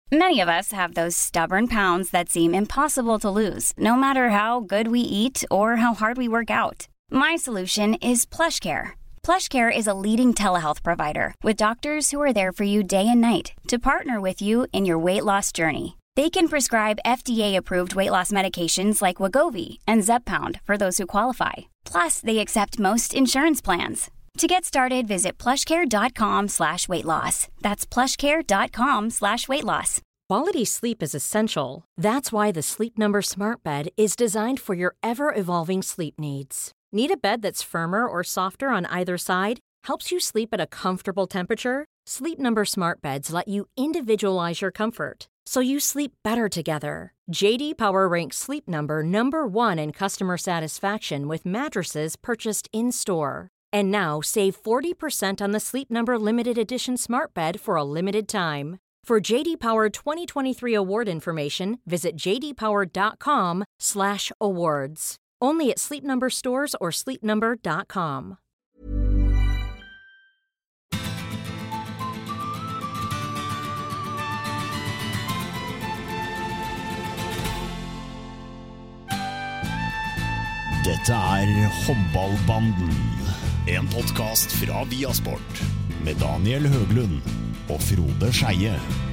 Many of us have those stubborn pounds that seem impossible to lose, no matter how good we eat or how hard we work out. My solution is PlushCare. PlushCare is a leading telehealth provider with doctors who are there for you day and night to partner with you in your weight loss journey. They can prescribe FDA-approved weight loss medications like Wegovy and Zepbound for those who qualify. Plus, they accept most insurance plans. To get started, visit plushcare.com/weightloss. That's plushcare.com/weightloss. Quality sleep is essential. That's why the Sleep Number Smart Bed is designed for your ever-evolving sleep needs. Need a bed that's firmer or softer on either side? Helps you sleep at a comfortable temperature? Sleep Number Smart Beds let you individualize your comfort, so you sleep better together. J.D. Power ranks Sleep Number #1 in customer satisfaction with mattresses purchased in-store. And now, save 40% on the Sleep Number Limited Edition Smart Bed for a limited time. For J.D. Power 2023 award information, visit jdpower.com/awards. Only at Sleep Number stores or sleepnumber.com. Dette Håndballbanden, en podcast fra Viasport med Daniel Høglund og Frode Skeie.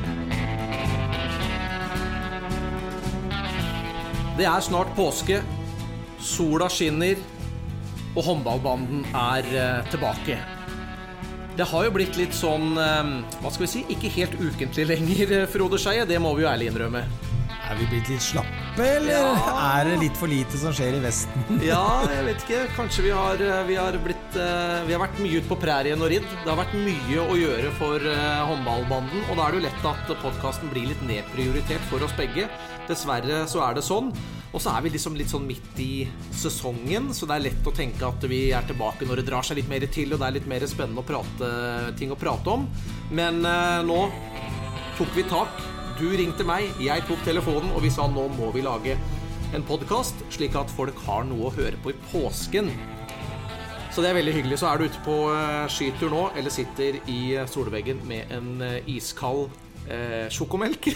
Det snart påske, sola skinner, og håndballbanden tilbake. Det har jo blitt litt sånn, hva skal vi si, ikke helt ukentlig lenger, Frode Skeie, det må vi jo ærlig innrømme. Vi blitt litt slappe, eller det litt for lite som skjer i Vesten? Ja, jeg vet ikke, kanskje vi har vært mye ute på prærien og ridd. Det har vært mye å gjøre for håndballbanden, og da det jo lett at podcasten blir litt nedprioritert for oss begge. Dessverre så det sånn. Og så vi liksom litt sånn midt i sesongen, så det lett å tenke at vi tilbake når det drar seg litt mer til, og det litt mer spennende ting å prate om. Men nå tok vi tak. Du ringte meg, jeg tok telefonen, og vi sa nå må vi lage en podcast, slik at folk har noe å høre på i påsken. Så det veldig hyggelig. Så du ute på skitur nå, eller sitter i solveggen med en iskald sjokomelk.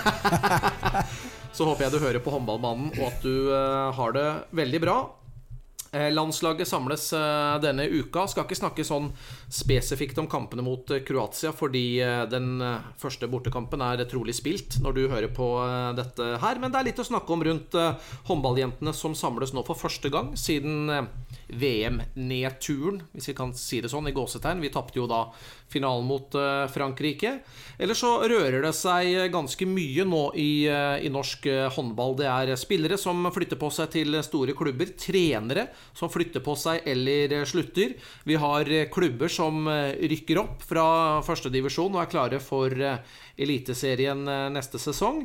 Så håper jeg du hører på håndballmannen, og at du har det veldig bra. Landslaget samles denne uka. Skal ikke snakke sånn spesifikt om kampene mot Kroatia, fordi den første bortekampen trolig spilt når du hører på dette her. Men det litt å snakke om rundt håndballjentene som samles nå for første gang siden VM-nedturen, hvis vi kan si det sånn, i gåsetegn. Vi tappte jo da finalen mot Frankrike. Eller så rører det seg ganske mye nå i norsk håndball. Det spillere som flytter på seg til store klubber, trenere som flytter på seg eller slutter. Vi har klubber som rykker opp fra første divisjon og klare for eliteserien neste sesong.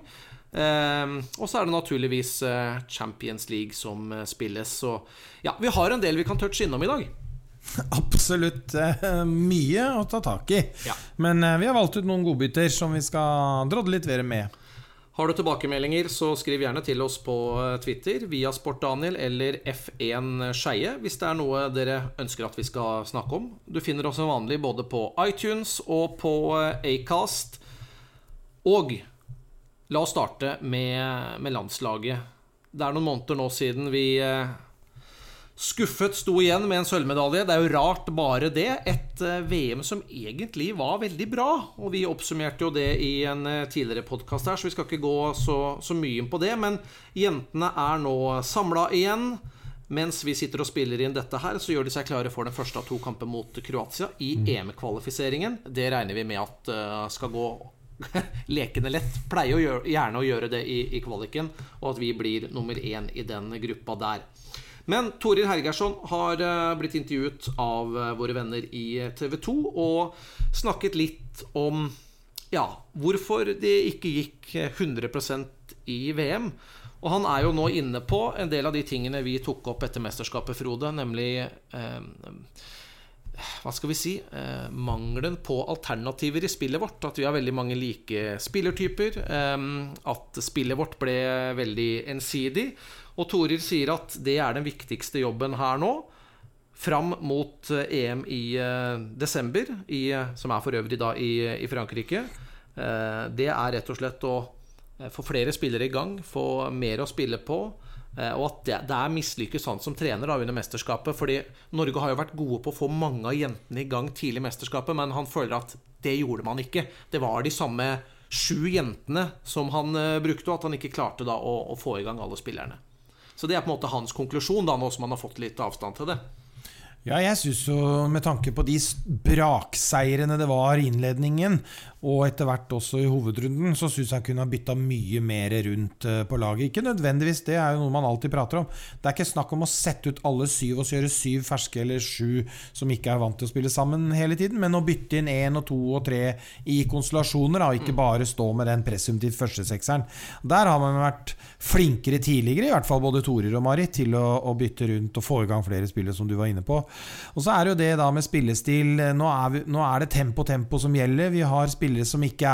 Og så det naturligvis Champions League som spilles. Så ja, vi har en del vi kan touche innom i dag. Absolutt mye å ta tak i. Ja. Men vi har valgt ut noen godbytter som vi skal drodde litt mer med. Har du tilbakemeldinger, så skriv gjerne til oss på Twitter via SportDaniel eller F1 Skeie hvis det noe dere ønsker at vi skal snakke om. Du finner oss som vanlig både på iTunes og på Acast. Og la oss starte med landslaget. Det noen måneder nå siden vi skuffet sto igjen med en sølvmedalje. Det jo rart bare det. Et VM som egentlig var veldig bra. Og vi oppsummerte jo det i en tidligere podcast her, så vi skal ikke gå så mye inn på det. Men jentene nå samlet igjen. Mens vi sitter og spiller inn dette her, så gjør de seg klare for den første av 2 kamper mot Kroatia i EM-kvalifiseringen. Det regner vi med at skal gå lekende lett. Pleier gjerne å gjøre det i kvaliken, og at vi blir nummer 1 i den gruppa der. Men Toril Hergersson har blitt intervjuet av våre venner i TV 2 og snakket litt om hvorfor det ikke gikk 100% i VM. Og han jo nå inne på en del av de tingene vi tok opp etter mesterskapet, Frode, nemlig hva skal vi si, mangelen på alternativer i spillet vårt, at vi har veldig mange like spillertyper, at spillet vårt ble veldig ensidig, og Toril sier at det den viktigste jobben her nå, fram mot EM i desember, som for øvrig da i Frankrike, det rett og slett å få flere spillere i gang, få mer å spille på, og at det mislykkes han som trener da, under mesterskapet, fordi Norge har jo vært gode på å få mange av jentene i gang tidlig i mesterskapet, men han føler at det gjorde man ikke. Det var de samme 7 jentene som han brukte, og at han ikke klarte da å få i gang alle spillerne. Så det på en måte hans konklusjon da, nå som han har fått litt avstand til det. Ja, jeg synes jo med tanke på de brakseirene det var i innledningen, og etter hvert også i hovedrunden, så synes jeg kunne ha byttet mye mer rundt på laget. Ikke nødvendigvis, det jo noe man alltid prater om. Det ikke snakk om å sette ut alle 7 og så gjøre 7 ferske eller 7 som ikke vant til å spille sammen hele tiden, men å bytte inn 1 og 2 og 3 i konstellasjoner, og ikke bare stå med den presumptivt første sekseren. Der har man vært flinkere tidligere, i hvert fall både Torir og Marit, til å bytte rundt og få i gang flere spillere som du var inne på. Og så det jo det da med spillestil. Nå det tempo som gjelder. Vi har spillere som ikke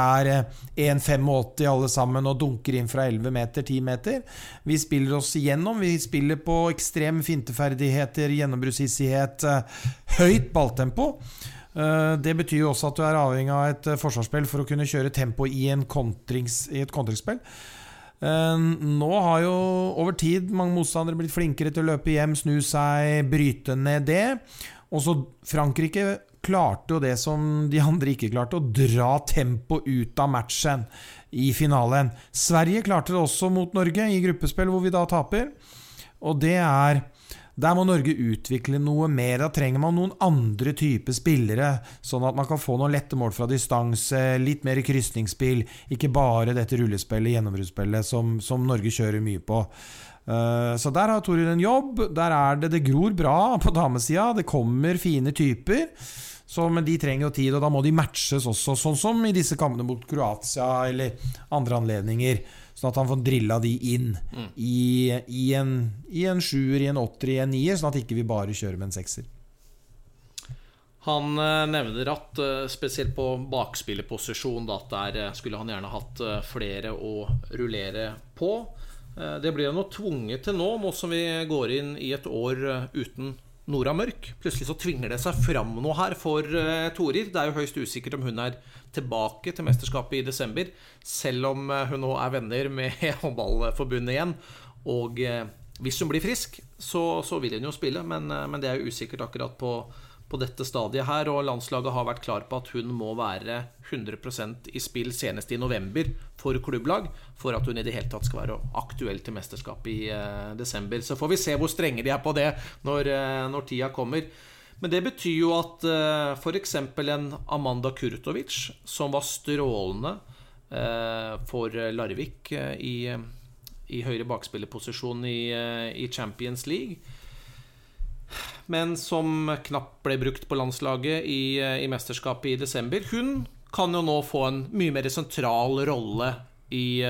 1,85 alle sammen og dunker inn fra 11 meter, 10 meter. Vi spiller oss igjennom. Vi spiller på ekstrem finteferdigheter, gjennombruddshissighet, høyt balltempo. Det betyr jo også at du avhengig av et forsvarsspill for å kunne kjøre tempo i et kontringsspill. Nå har jo over tid mange motstandere blitt flinkere til å løpe hjem, snu seg, bryte ned det. Og så Frankrike klarte jo det som de andre ikke klarte, å dra tempo ut av matchen i finalen. Sverige klarte det også mot Norge i gruppespill hvor vi da taper. Og det der må Norge utvikle noe mer. Da trenger man noen andre typer spillere, sånn at man kan få noen lette mål fra distanse, litt mer krysningsspill, ikke bare dette rullespillet, gjennombruddsspillet som Norge kjører mye på. Så der har Torir en jobb. Der det gror bra på damesida. Det kommer fine typer, men de trenger jo tid, og da må de matches også, sånn som i disse kampene mot Kroatia eller andre anledninger, sånn at han får drilla de inn i en 7er, i en 8er, i en 9er, sånn at ikke vi bare kjører med en 6er. Han nevner at spesielt på bakspillerposisjon da, at der skulle han gjerne hatt flere å rullere på. Det blir jo noe tvunget til nå som vi går inn i et år uten Nora Mørk. Plutselig så tvinger det seg fram noe her for Torir. Det jo høyst usikkert om hun tilbake til mesterskapet i desember, selv om hun nå venner med håndballforbundet igjen. Og hvis hun blir frisk, så vil hun jo spille, men det jo usikkert akkurat på dette stadiet her, og landslaget har vært klar på at hun må være 100% i spill senest i november for klubblag, for at hun i det hele tatt skal være aktuell til mesterskapet i desember. Så får vi se hvor strenge de på det når tida kommer. Men det betyr jo at for eksempel en Amanda Kurtovic, som var strålende for Larvik i høyre bakspillerposisjon i Champions League, men som knapt ble brukt på landslaget i mesterskapet i desember. Hun kan jo nå få en mye mer sentral rolle i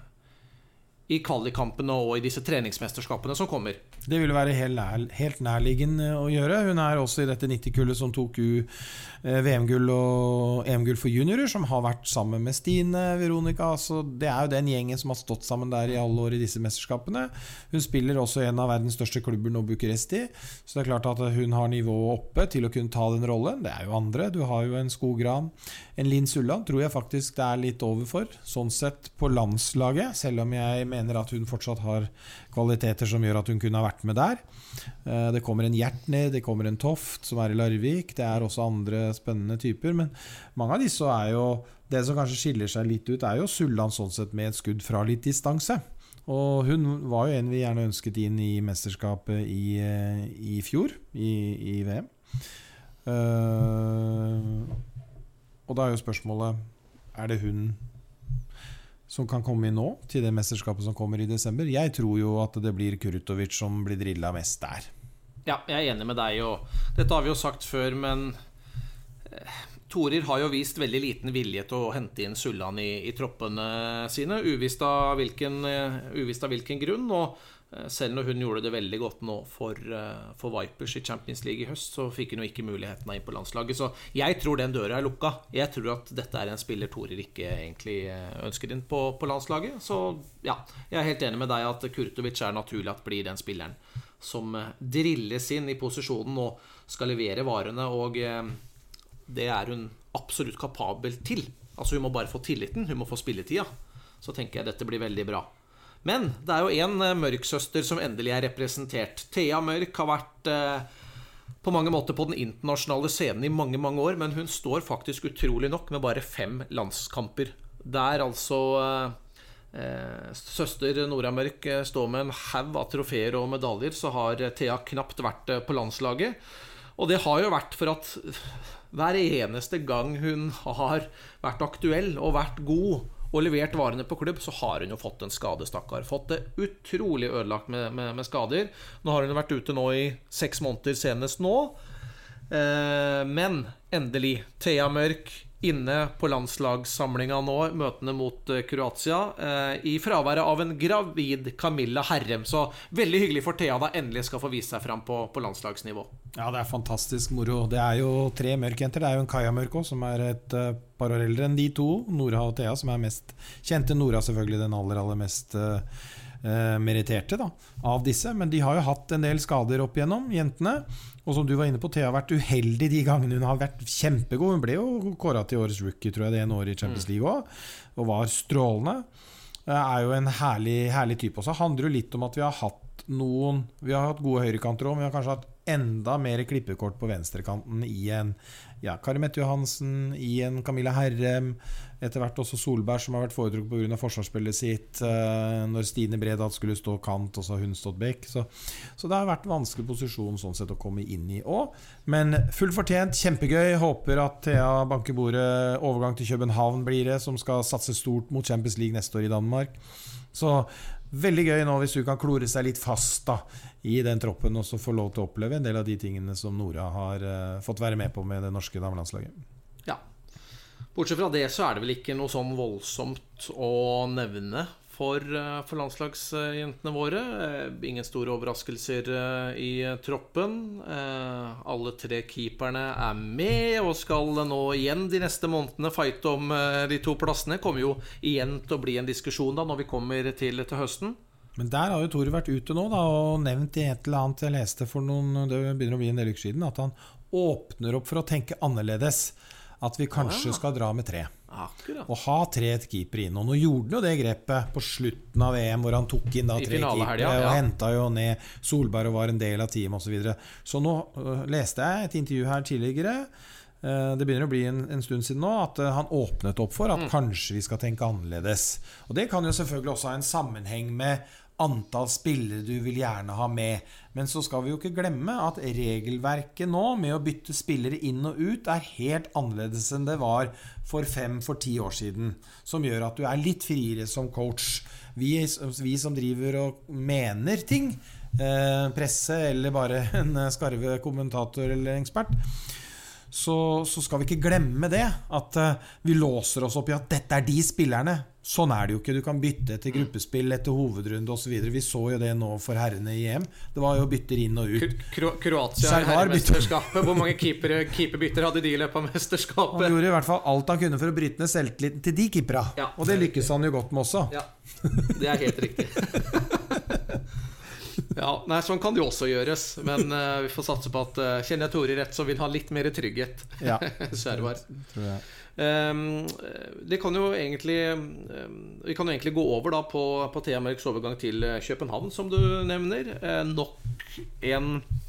kvalikkampene og i disse treningsmesterskapene som kommer. Det ville være helt nærliggende å gjøre. Hun også i dette 90-kullet som tok VM-gull og EM-gull for juniorer, som har vært sammen med Stine, Veronica. Så det jo den gjengen som har stått sammen der i alle år i disse mesterskapene. Hun spiller også en av verdens største klubber nå, Bucuresti. Så det klart at hun har nivået oppe til å kunne ta den rollen. Det jo andre. Du har jo en Skogran, en Linn Sulland, tror jeg faktisk det litt overfor. Sånn sett på landslaget, selv om jeg mener at hun fortsatt har kvaliteter som gjør at hun kunne ha vært med der. Det kommer en Hjertner, det kommer en Toft som i Larvik. Det også andre spennende typer, men mange av disse jo det som kanskje skiller seg litt ut, jo Sulland sånn sett med et skudd fra litt distanse. Og hun var jo en vi gjerne ønsket inn i mesterskapet i fjor, i VM. Og da jo spørsmålet, det hun som kan komme inn nå til det mesterskapet som kommer i desember? Jeg tror jo at det blir Kurtovic som blir drillet mest der. Ja, jeg enig med deg, og dette har vi jo sagt før, men Torir har jo vist veldig liten vilje til å hente inn Sulland i troppene sine, uvisst av hvilken grunn, og selv når hun gjorde det veldig godt nå for Vipers i Champions League i høst, så fikk hun jo ikke mulighetene inn på landslaget, så jeg tror den døra lukka. Jeg tror at dette en spiller Torir ikke egentlig ønsker inn på landslaget, så ja, jeg helt enig med deg at Kurtovic naturlig at blir den spilleren som drilles inn i posisjonen og skal levere varene, og det hun absolutt kapabel til. Altså hun må bare få tilliten, hun må få spilletida. Så tenker jeg dette blir veldig bra. Men det jo en Mørk-søster som endelig representert. Thea Mørk har vært på mange måter på den internasjonale scenen i mange, mange år, men hun står faktisk utrolig nok med bare 5 landskamper. Der altså søster Nora Mørk står med en haug av trofeer og medaljer, så har Thea knapt vært på landslaget. Og det har jo vært for at hver eneste gang hun har vært aktuell og vært god og levert varene på klubb, så har hun jo fått en skadestakkar. Fått det utrolig ødelagt med skader. Nå har hun vært ute nå i 6 måneder senest nå. Men endelig, Thea Mørk inne på landslagssamlinga nå, møtene mot Kroatia, i fraværet av en gravid Camilla Herrem. Så veldig hyggelig for Thea da endelig skal få vise seg frem på landslagsnivå. Ja, det fantastisk moro. Det jo 3 mørkjenter. Det jo en Kaja Mørk også, som et par år eldre enn de 2. Nora og Thea, som mest kjente. Nora selvfølgelig den aller mest meritterte da, av disse. Men de har jo hatt en del skader opp igjennom, jentene. Og som du var inne på, Thea har vært uheldig de gangene hun har vært kjempegod. Hun ble jo kåret til årets rookie, tror jeg det en år i Champions League også, og var strålende. Det jo en herlig type også. Det handler jo litt om at vi har hatt gode høyrekanter også, men vi har kanskje hatt enda mer klippekort på venstrekanten i en Kari Mette Johansen, i en Camilla Herrem, etter hvert også Solberg som har vært foretrukket på grunn av forsvarsspillet sitt, når Stine Bredal skulle stå kant, og så har hun stått bekk. Så det har vært en vanskelig posisjon sånn sett å komme inn i også. Men fullt fortjent, kjempegøy. Håper at Thea banker bordet. Overgang til København blir det, som skal satse stort mot Champions League neste år i Danmark. Så veldig gøy nå hvis du kan klore seg litt fast da, i den troppen, og så få lov til å oppleve en del av de tingene som Nora har fått være med på med det norske damelandslaget. Ja. Bortsett fra det så det vel ikke noe sånn voldsomt å nevne for landslagsjentene våre. Ingen store overraskelser i troppen. Alle 3 keeperne med og skal nå igjen de neste månedene fight om de 2 plassene. Kommer jo igjen til å bli en diskusjon da når vi kommer til høsten. Men der har jo Tore vært ute nå da, og nevnt i et eller annet jeg leste for det begynner å bli en del uker siden, at han åpner opp for å tenke annerledes. At vi kanskje skal dra med 3. Akkurat. Og ha 3 keeper inn. Og nå gjorde han jo det grepet på slutten av VM, hvor han tok inn da 3 keepere, og hentet jo ned Solberg og var en del av teamet og så videre. Så nå leste jeg et intervju her tidligere, det begynner å bli en stund siden nå, at han åpnet opp for at kanskje vi skal tenke annerledes. Og det kan jo selvfølgelig også ha en sammenheng med antall spillere du vil gjerne ha med. Men så skal vi jo ikke glemme at regelverket nå med å bytte spillere inn og ut helt annerledes enn det var for 5-10 år siden, som gjør at du litt friere som coach. Vi som driver og mener ting, presse eller bare en skarve kommentator eller ekspert, så skal vi ikke glemme det, at vi låser oss opp i at dette de spillerne. Sånn det jo ikke. Du kan bytte etter gruppespill, etter hovedrunde og så videre. Vi så jo det nå for herrene i EM. Det var jo bytter inn og ut. Kroatia i herremesterskapet. Hvor mange keeperbytter hadde de i løpet av mesterskapet? Han gjorde i hvert fall alt han kunne for å bryte ned selvtilliten til de keepera. Ja, og det lykkes han jo godt med også. Ja, det helt riktig. Ja, nei, sånn kan det jo også gjøres. Men vi får satse på at kjenner jeg Tore rett, så vil han ha litt mer trygghet. Ja, Svervar. Tror jeg. Det kan jo egentlig vi kan jo egentlig gå over da på Thea Mørks overgang til København, som du nevner. Nok en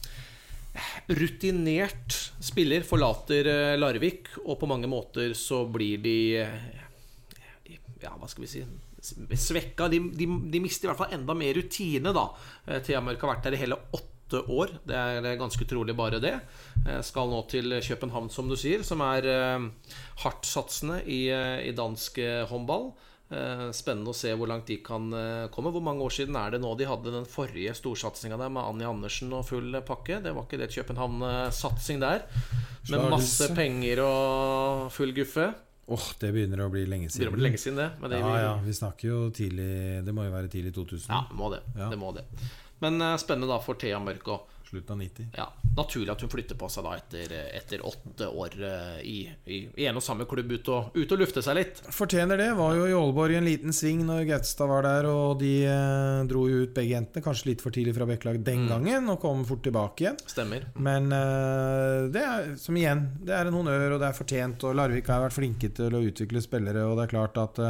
rutinert spiller forlater Larvik, og på mange måter så blir de hva skal vi si, svekka. De mister i hvert fall enda mer rutine da. Thea Mørk har vært der i hele 8 år. Det ganske trolig bare det. Skal nå til København, som du sier, som hardt satsende i dansk håndball. Spennende å se hvor langt de kan komme. Hvor mange år siden det nå de hadde den forrige storsatsingen der med Anja Andersen og full pakke? Det var ikke det København-satsing der, med masse penger og full guffe. Det begynner å bli lenge siden. Det blir lenge siden det, men vi snakker jo tidlig. Det må jo være tidlig 2000. Ja, det må det. Men spennende da for Thea Mørk å slutten av 90. Ja, naturlig at hun flytter på seg da etter 8 år i en og samme klubb ut og lufte seg litt. Fortjener det, var jo i Aalborg en liten sving når Gautstad var der, og de dro jo ut begge jentene, kanskje litt for tidlig fra Bekkelaget den gangen, og kom fort tilbake igjen. Stemmer. Men det som igjen, det en honnør, og det fortjent, og Larvik har vært flinke til å utvikle spillere, og det klart at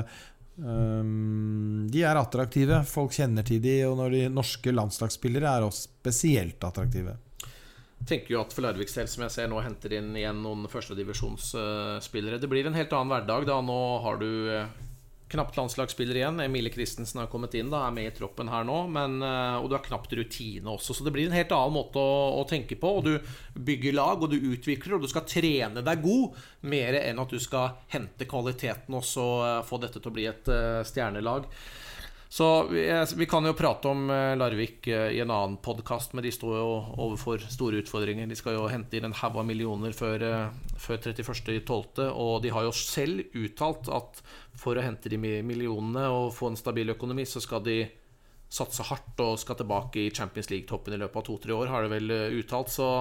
de attraktive, folk kjenner til de, og når de norske landslagsspillere også spesielt attraktive. Jeg tenker jo at for Larviks del, som jeg ser nå, henter inn igjen noen førstedivisjonsspillere. Det blir en helt annen hverdag da. Nå har du knapt landslagsspiller igjen. Emilie Christensen har kommet inn da, med i troppen her nå, og du har knapt rutine også, så det blir en helt annen måte å tenke på, og du bygger lag, og du utvikler, og du skal trene deg god, mer enn at du skal hente kvaliteten og så få dette til å bli et stjernelag. Så vi kan jo prate om Larvik i en annen podcast, men de står jo overfor store utfordringer. De skal jo hente inn en haug av millioner før 31.12., og de har jo selv uttalt at for å hente de millionene og få en stabil økonomi, så skal de satse hardt og skal tilbake i Champions League-toppen i løpet av 2-3 år, har de vel uttalt. Så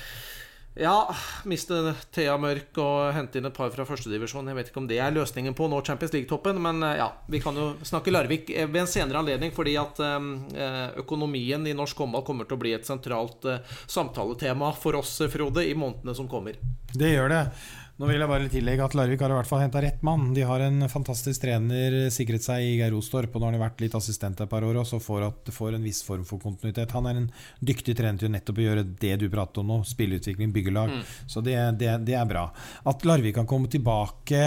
ja, miste Thea Mørk og hente inn et par fra førstedivisjon. Jeg vet ikke om det løsningen på å nå Champions League-toppen, men ja, vi kan jo snakke Larvik ved en senere anledning, fordi at økonomien i norsk håndball kommer til å bli et sentralt samtaletema for oss, Frode, i månedene som kommer. Det gjør det. Nå vil jeg bare tillegge at Larvik har i hvert fall hentet rett mann. De har en fantastisk trener, sikret seg i Geir Ostorp, og nå har han vært litt assistent et par år også, får en viss form for kontinuitet. Han en dyktig trener til nettopp å gjøre det du prater om nå, spilleutvikling, byggelag. Så det bra. At Larvik kan komme tilbake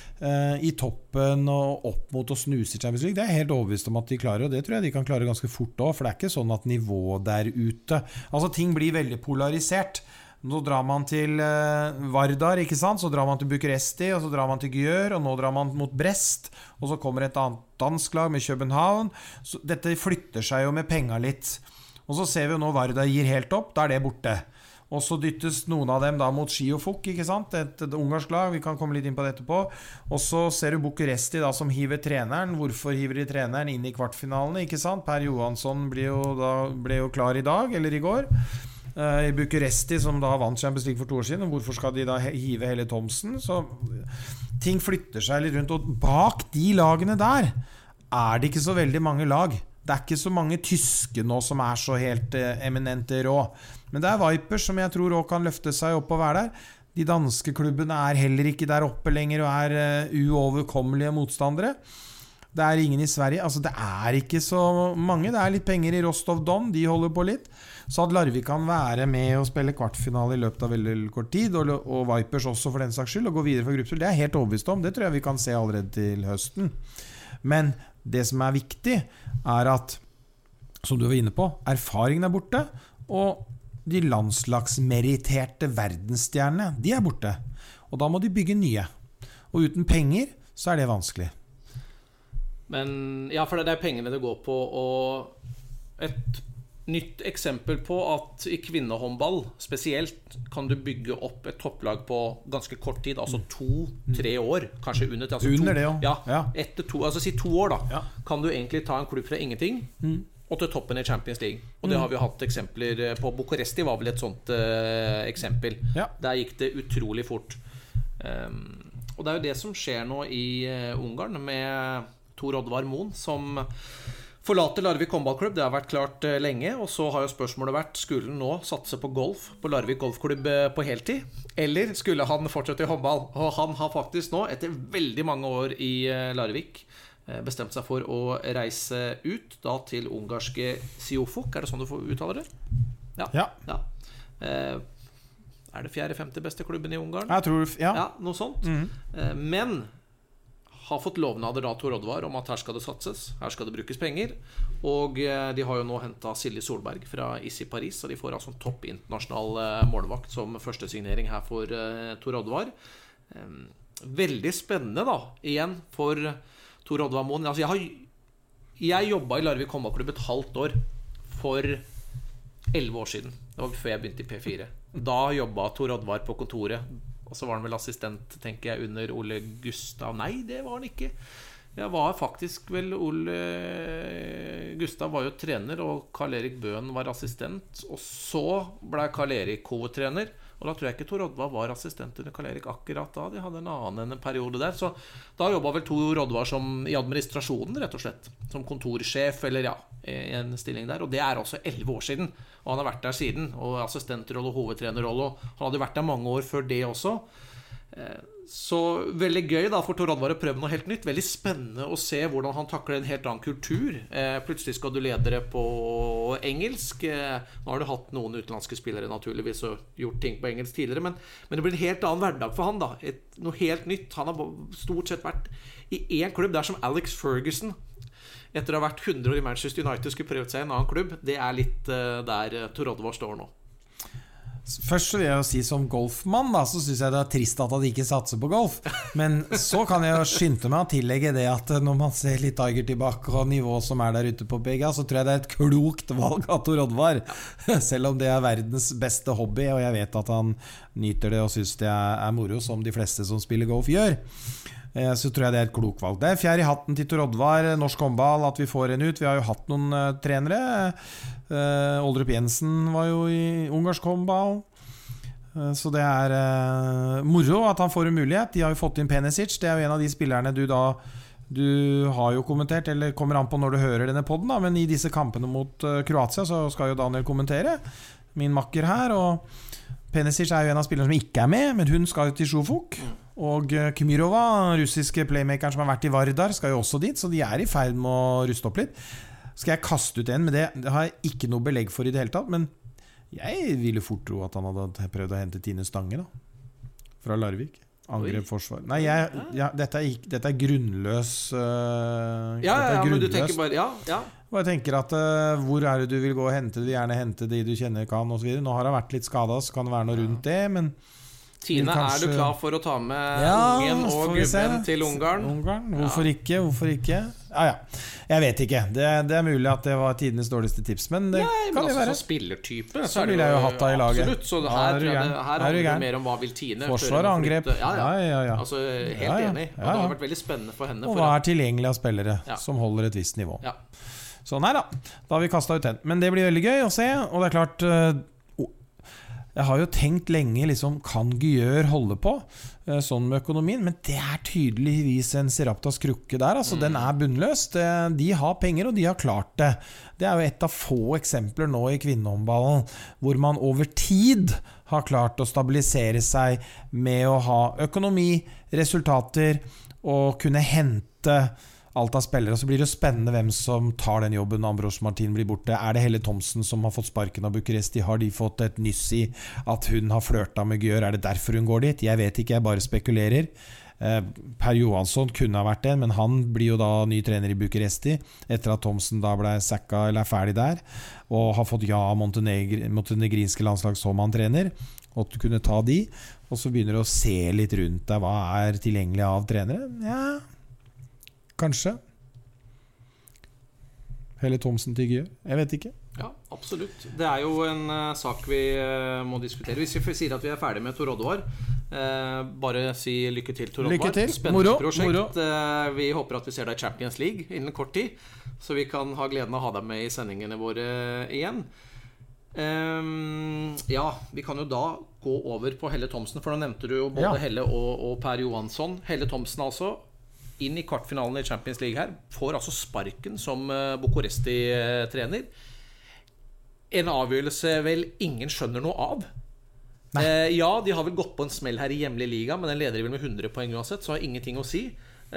i toppen og opp mot å snuse i Champions League, det helt overbevist om at de klarer, og det tror jeg de kan klare ganske fort også, for det ikke sånn at nivået der ute, altså ting blir veldig polarisert. Nå drar man til Vardar, ikke sant? Så drar man til Bucuresti, og så drar man til Gjør, og nå drar man mot Brest, og så kommer et annet dansk lag med København. Så dette flytter seg jo med penger litt. Og så ser vi jo nå Vardar gir helt opp, da det borte. Og så dyttes noen av dem da mot Ski og Fok, ikke sant? Et ungarsk lag, vi kan komme litt inn på det etterpå. Og så ser du Bucuresti da som hiver treneren. Hvorfor hiver de treneren inn i kvartfinalene, ikke sant? Per Johansson ble jo klar i dag, eller i går. I Bucuresti, som da vant Champions League for 2 år siden, hvorfor skal de da hive hele Thomsen? Så ting flytter seg litt rundt, og bak de lagene der det ikke så veldig mange lag. Det ikke så mange tyske nå som så helt eminente rå. Men det Vipers som jeg tror også kan løfte seg opp og være der. De danske klubbene heller ikke der oppe lenger og uoverkommelige motstandere. Det ingen i Sverige, altså det ikke så mange, det litt penger i Rostov Don, de holder på litt. Så at Larvik kan være med og spille kvartfinale i løpet av veldig kort tid, og Vipers også for den saks skyld, og gå videre fra gruppespill, det helt overbevist om, det tror jeg vi kan se allerede til høsten. Men det som viktig at, som du var inne på, erfaringen borte, og de landslagsmeriterte verdensstjernene, de borte. Og da må de bygge nye. Og uten penger, så det vanskelig. Men ja, for det pengene det går på, og et nytt eksempel på at i kvinnehåndball spesielt kan du bygge opp et topplag på ganske kort tid, altså 2-3 år, kanskje under det, altså under det, ja. Etter 2, altså si 2 år da, ja. Kan du egentlig ta en klubb fra ingenting og til toppen i Champions League, og det har vi hatt eksempler på. Bucuresti var vel et sånt eksempel, ja. Der gikk det utrolig fort, og det jo det som skjer nå i Ungarn med Tor Oddvar Moen, som forlater Larvik håndballklubb. Det har vært klart lenge, og så har jo spørsmålet vært, skulle han nå satse på golf på Larvik golfklubb på heltid, eller skulle han fortsette i håndball? Og han har faktisk nå, etter veldig mange år i Larvik, bestemt seg for å reise ut da til ungarske Siofok. Det sånn du får uttale det? Ja. Det 4.-5. beste klubben i Ungarn? Jeg tror, ja, noe sånt. Men har fått lovnader da Tor Oddvar om at her skal det satses, her skal det brukes penger, og de har jo nå hentet Silje Solberg fra ISI Paris, og de får altså en topp internasjonal målvakt som første signering her for Tor Oddvar. Veldig spennende da, igjen for Tor Oddvar Moen. Altså jeg jobbet i Larvik håndballklubb et halvt år for 11 år siden. Det var før jeg begynte i P4. Da jobbet Tor Oddvar på kontoret, og så var han vel assistent, tenker jeg, under Ole Gustav. Nei, det var han ikke. Jeg var faktisk vel Ole Gustav var jo trener, og Karl-Erik Bøen var assistent. Og så ble Karl-Erik hovedtrener. Og da tror jeg ikke Tor Oddvar var assistent under Karl-Erik akkurat da. De hadde en annen periode der. Så da jobbet vel Tor Oddvar i administrasjonen, rett og slett. Som kontorsjef, eller ja, i en stilling der. Og det også 11 år siden. Og han har vært der siden. Og assistentrolle og hovedtrenerrolle. Og han hadde vært der mange år før det også. Så veldig gøy da for Tor Oddvar å prøve noe helt nytt. Veldig spennende å se hvordan han takler en helt annen kultur. Plutselig skal du lede det på engelsk. Nå har du hatt noen utenlandske spillere naturligvis og gjort ting på engelsk tidligere, men det blir en helt annen hverdag for han da. Noe helt nytt. Han har stort sett vært i en klubb der som Alex Ferguson, etter å ha vært 100 år i Manchester United, skulle prøvd seg i en annen klubb. Det litt der Tor Oddvar står nå. Først så vil jeg jo si som golfmann da, så synes jeg det trist at de ikke satser på golf. Men så kan jeg jo skynde meg å tillegge det at når man ser litt Tiger tilbake og nivået som der ute på PGA, så tror jeg det et klokt valg av Tor Oddvar. Selv om det verdens beste hobby, og jeg vet at han nyter det og synes det moro, som de fleste som spiller golf gjør. Så tror jeg det et klokt valg. Det fjær i hatten til Tor Oddvar, norsk håndball, at vi får en ut. Vi har jo hatt noen trenere. Oldrup Jensen var jo i ungarsk håndball. Så det moro at han får en mulighet. De har jo fått inn Penesic. Det jo en av de spillerne du har jo kommentert, eller kommer an på når du hører denne podden da. Men i disse kampene mot Kroatia så skal jo Daniel kommentere, min makker her. Og Penesic jo en av spillerne som ikke med, men hun skal jo til Sjofok. Og Kmyrova, russiske playmakeren som har vært i Vardar, skal jo også dit. Så de i ferd med å ruste opp litt. Skal jeg kaste ut en, men det har jeg ikke noe belegg for i det hele tatt. Men jeg ville fort tro at han hadde prøvd å hente Tine Stange da, fra Larvik. Angrep forsvar. Nei, dette grunnløs men du tenker bare Og jeg tenker at hvor det du vil gå og hente? Du vil gjerne hente de du kjenner kan og så videre. Nå har han vært litt skadet, så kan det være noe rundt det, men Tine, kanskje... du klar for å ta med ungen og gubben til Ungarn? Hvorfor ikke? Ja. Jeg vet ikke. Det mulig at det var tidenes dårligste tips, men det kan jo være. Som spillertype så ville jeg jo hatt det i laget. Absolutt, så her handler det mer om hva vil Tine. Forsvar og angrep. Ja. Altså, helt enig. Og det har vært veldig spennende for henne. Og hva tilgjengelig av spillere som holder et visst nivå. Så nei da, da har vi kastet ut den. Men det blir veldig gøy å se, og det klart... Jeg har jo tenkt lenge liksom, kan Gyør holde på sånn med økonomien, men det tydeligvis en Seraptas krukke der, altså den bunnløs. De har penger, og de har klart det. Det jo et av få eksempler nå i kvinnehåndballen, hvor man over tid har klart å stabilisere seg med å ha økonomi, resultater, og kunne hente alt av spillere, og så blir det spennende hvem som tar den jobben når Ambros Martin blir borte. Det Helle Thomsen som har fått sparken av Bucuresti? Har de fått et nyss i at hun har flørtet med Gyør? Det derfor hun går dit? Jeg vet ikke, jeg bare spekulerer. Per Johansson kunne ha vært det, men han blir jo da ny trener i Bucuresti etter at Thomsen da ble sacka eller ferdig der, og har fått montenegrinske landslag som han trener, og at du kunne ta de, og så begynner du å se litt rundt deg, hva tilgjengelig av trenere? Ja, kanskje Helle Thomsen til Gyør, jeg vet ikke. Ja, absolutt. Det jo en sak vi må diskutere. Hvis vi sier at vi ferdig med Tor Oddvar, bare si lykke til, Tor Oddvar. Lykke til, spennende prosjekt. Vi håper at vi ser deg i Champions League innen kort tid, så vi kan ha gleden av å ha deg med i sendingene våre igjen. Vi kan jo da gå over på Helle Thomsen, for nå nevnte du jo både Helle og Per Johansson. Helle Thomsen altså inn i kvartfinalen i Champions League her, får altså sparken som Bucuresti-trener. En avgjørelse vel ingen skjønner noe av. De har vel gått på en smell her i hjemlig liga, men den leder vel med 100 poeng uansett, så har ingenting å si.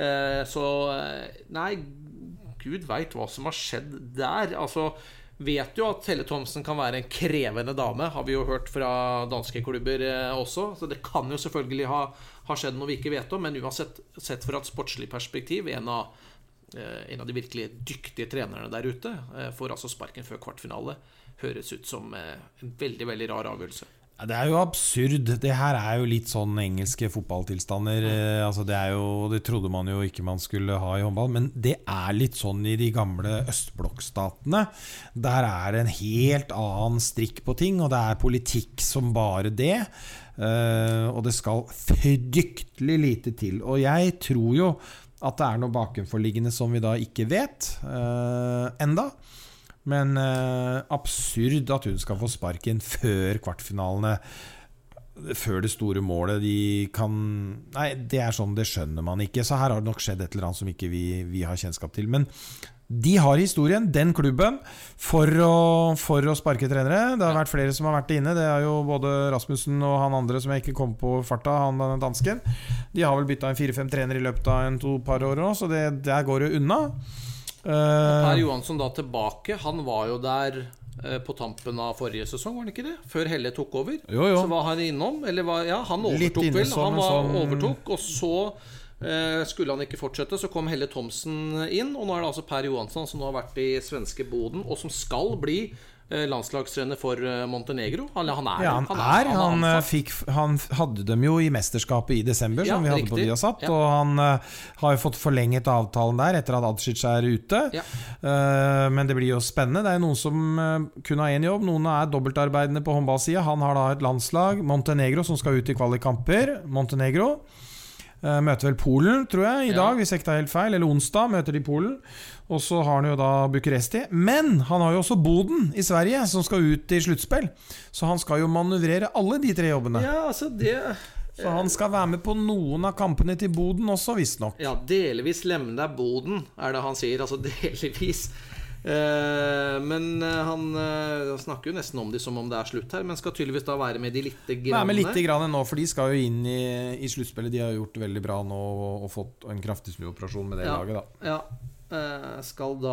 Nei, Gud vet hva som har skjedd der. Altså, vet jo at Helle Thomsen kan være en krevende dame, har vi jo hørt fra danske klubber også, så det kan jo selvfølgelig ha skjedd noe vi ikke vet om, men uansett sett fra et sportslig perspektiv, en av de virkelig dyktige trenerne der ute får altså sparken før kvartfinale. Høres ut som en veldig, veldig rar avgjørelse. Det jo absurd. Det her jo litt sånn engelske fotballtilstander. Altså det trodde man jo ikke man skulle ha i håndball, men det litt sånn i de gamle østblokkstatene. Der det en helt annen strikk på ting, og det politikk som bare det. Og det skal fryktelig lite til. Og jeg tror jo at det noe bakenforliggende som vi da ikke vet enda. Men absurd at hun skal få sparken før kvartfinalene, før det store målet. Nei, det sånn, det skjønner man ikke. Så her har det nok skjedd et eller annet som ikke vi har kjennskap til. Men de har historien, den klubben, for å sparke trenere. Det har vært flere som har vært inne. Det jo både Rasmussen og han andre som jeg ikke kom på farta, han dansken. De har vel byttet en 4-5 trener i løpet av 2 par år nå, så der går det unna. Per Johansson da tilbake. Han var jo der på tampen av forrige sesong, var han ikke det? Før Helle tok over. Jo. Så var han innom, eller han overtok vel. Han overtok, og så skulle han ikke fortsette, så kom Helle Thomsen inn. Og nå det altså Per Johansson, som nå har vært i svenske Boden, og som skal bli landslagstrener for Montenegro. Han hadde dem jo i mesterskapet i desember, som vi hadde riktig på Viasat, og han har jo fått forlenget avtalen der etter at Adžic ute. Men det blir jo spennende. Det noen som kun har en jobb, noen dobbeltarbeidende på håndballsiden. Han har da et landslag, Montenegro, som skal ut i kvalikkamper. Montenegro møter vel Polen, tror jeg, i dag, hvis jeg ikke tar helt feil, eller onsdag møter de Polen. Og så har han jo da Bucuresti. Men han har jo også Boden i Sverige, som skal ut i sluttspill. Så han skal jo manøvrere alle de 3 jobbene. Ja, altså det... Så han skal være med på noen av kampene til Boden også, visst nok. Ja, delvis lemne Boden, det han sier. Altså delvis. Men han snakker jo nesten om det som om det slutt her, men skal tydeligvis da være med de litte grann. Med litte grann nå, for de skal jo inn i sluttspillet. De har gjort veldig bra nå og fått en kraftig snuoperasjon med det laget da. Skal da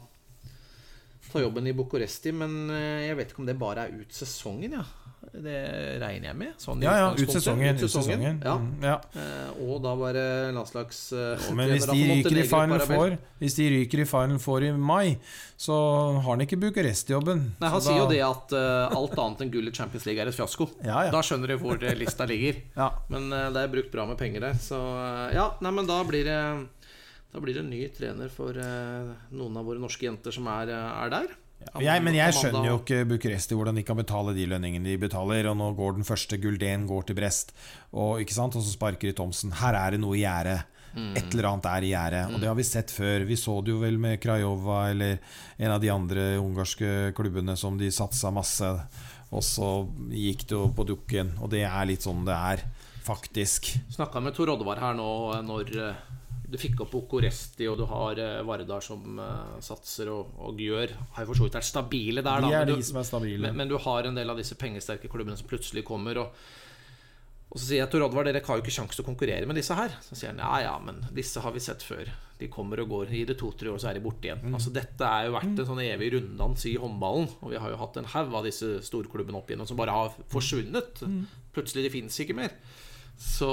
ta jobben i Bucuresti, men jeg vet ikke om det bare ut sesongen, Det regner jeg med sånn ut sesongen. Ja. Og da var det landslags men hvis de ryker i Final Four i mai, så har han ikke Bucuresti-jobben. Nei, han sier jo det at alt annet enn gull i Champions League et fiasko. Da skjønner du hvor lista ligger. Men det brukt bra med penger der. Så men da blir det en ny trener for noen av våre norske jenter som der. Men jeg skjønner jo ikke Bucuresti, hvordan de kan betale de lønningene de betaler. Og nå går den første Gulden går til Brest, og så sparker de Thomsen. Her det noe i gjære. Et eller annet i gjære. Og det har vi sett før. Vi så det jo vel med Craiova eller en av de andre ungarske klubbene som de satsa masse, og så gikk det jo på dukken. Og det litt sånn det faktisk. Snakket med Tor Oddvar her nå, når du fikk opp Bucuresti, og du har Vardar som satser, og Gjør har jo for så vidt stabile der da, de som stabile. Men du har en del av disse pengesterke klubbene som plutselig kommer, og så sier jeg til Oddvar, dere har jo ikke sjanse til å konkurrere med disse her. Så sier han, men disse har vi sett før. De kommer og går, i det 2-3 år så de borte igjen. Altså dette jo vært en sånn evig runddans i håndballen, og vi har jo hatt en haug av disse storklubbene opp igjennom som bare har forsvunnet. Plutselig det finnes ikke mer. Så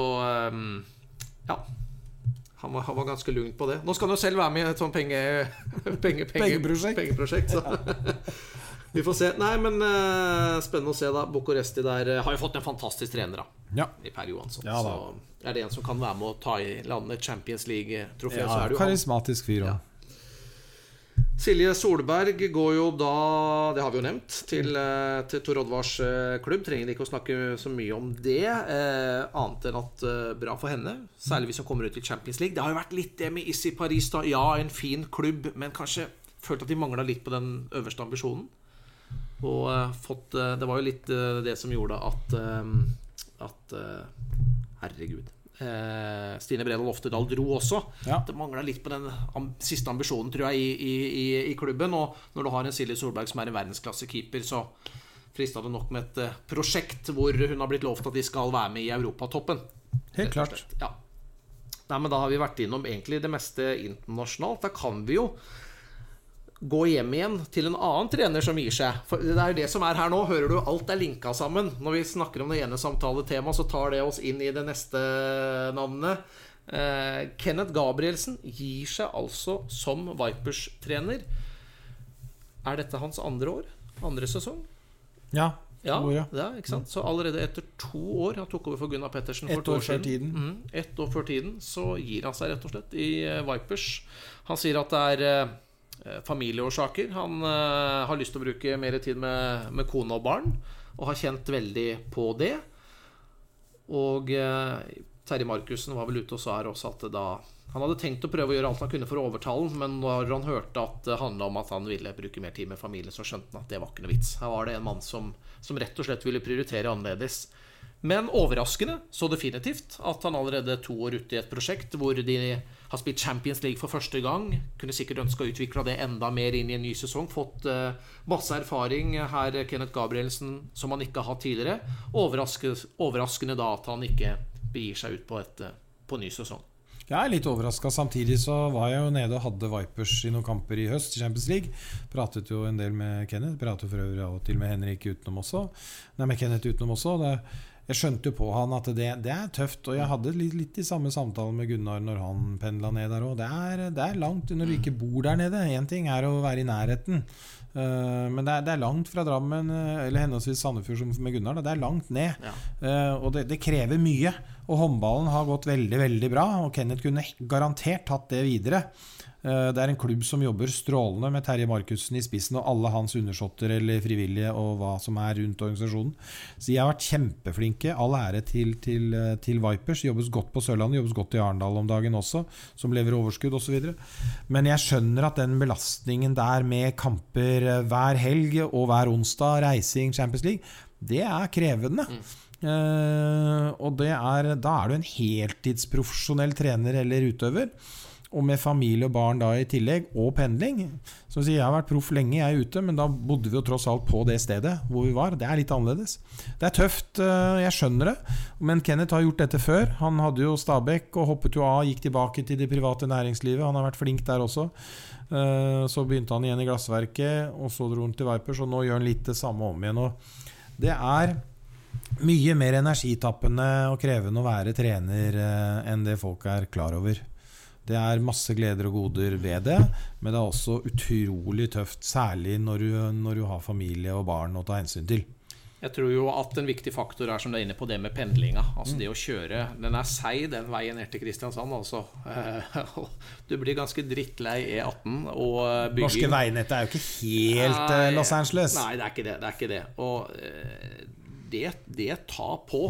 han var ganske lugn på det. Nå skal han jo selv være med i et sånt pengeprosjekt, så vi får se. Nei, men spennende å se da. Bucuresti der har jo fått en fantastisk trener da, i Per Johansson. Så det en som kan være med å ta i landet Champions League-trofé, så det jo karismatisk fyr også. Silje Solberg går jo da, det har vi jo nevnt, til Tor Oddvars klubb. Trenger ikke å snakke så mye om det, annet enn at bra for henne, særlig hvis hun kommer ut i Champions League. Det har jo vært litt det med Issi Paris da. En fin klubb, men kanskje følt at de manglet litt på den øverste ambisjonen. Og det var jo litt det som gjorde at herregud, Stine Bredal Oftedal dro også. Det manglet litt på den siste ambisjonen, tror jeg, i klubben. Og når du har en Silje Solberg som en verdensklassekeeper, så fristet det nok med et prosjekt hvor hun har blitt lovt at de skal være med i Europatoppen. Helt klart. Nei, men da har vi vært innom egentlig det meste internasjonalt. Da kan vi jo gå hjem igjen til en annen trener som gir seg. For det jo det som her nå. Hører du, alt linket sammen. Når vi snakker om det ene samtaletema, så tar det oss inn i det neste navnet. Kenneth Gabrielsen gir seg altså som Vipers-trener. Dette hans andre år? Andre sesong? Ja, ikke sant? Så allerede etter 2 år han tok over for Gunnar Pettersen for 2 år siden. 1 år før tiden så gir han seg rett og slett i Vipers. Han sier at det familieårsaker. Han har lyst til å bruke mer tid med kone og barn, og har kjent veldig på det. Og Terje Markussen var vel ute og sa her også at da han hadde tenkt å prøve å gjøre alt han kunne for å overtale den, men når han hørte at det handlet om at han ville bruke mer tid med familien, så skjønte han at det var ikke noe vits. Her var det en mann som rett og slett ville prioritere annerledes. Men overraskende, så definitivt, at han allerede 2 år ute i et prosjekt hvor de har spilt Champions League for første gang, kunne sikkert ønske å utvikle det enda mer inn i en ny sesong, fått masse erfaring her, Kenneth Gabrielsen, som han ikke har hatt tidligere. Overraskende da at han ikke begir seg ut på en ny sesong. Jeg er litt overrasket. Samtidig så var jeg jo nede og hadde Vipers i noen kamper i høst i Champions League. Pratet jo en del med Kenneth, pratet for øvrig av og til med Henrik utenom også. Nei, med Kenneth utenom også. Jeg skjønte jo på han at det er tøft, og jeg hadde litt i samme samtale med Gunnar når han pendlet ned der også. Det er langt når du ikke bor der nede. En ting er å være i nærheten, men det er langt fra Drammen, eller henholdsvis Sandefjord som med Gunnar, det er langt ned, og det krever mye, og håndballen har gått veldig, veldig bra, og Kenneth kunne garantert tatt det videre. Det er en klubb som jobber strålende med Terje Markussen i spissen og alle hans undersåtter eller frivillige og hva som er rundt organisasjonen. Så de har vært kjempeflinke. All ære til Vipers. Jobbes godt på Sørlandet, jobbes godt i Arendal om dagen også, som lever overskudd og så videre. Men jeg skjønner at den belastningen der med kamper hver helg og hver onsdag, reising, Champions League, det er krevende. Og da er du en heltidsprofesjonell trener eller utøver, og med familie og barn da i tillegg, og pendling. Så jeg har vært proff lenge, jeg er ute, men da bodde vi jo tross alt på det stedet hvor vi var. Det er litt annerledes. Det er tøft, jeg skjønner det, men Kenneth har gjort dette før. Han hadde jo Stabæk og hoppet jo av, gikk tilbake til det private næringslivet. Han har vært flink der også. Så begynte han igjen i Glassverket, og så dro han til Vipers, og nå gjør han litt det samme om igjen. Og det er mye mer energitappende og krevende å være trener enn det folk er klar over. Det er masse gleder og goder ved det, men det er også utrolig tøft, særlig når du har familie og barn å ta hensyn til. Jeg tror jo at en viktig faktor er som du er inne på det med pendlinga. Altså det å kjøre, den er seig den veien ned til Kristiansand altså. Du blir ganske drittlei E18 og bygging. Norske veinettet er jo ikke helt Los Angeles. Nei, det er ikke det. Og det tar på.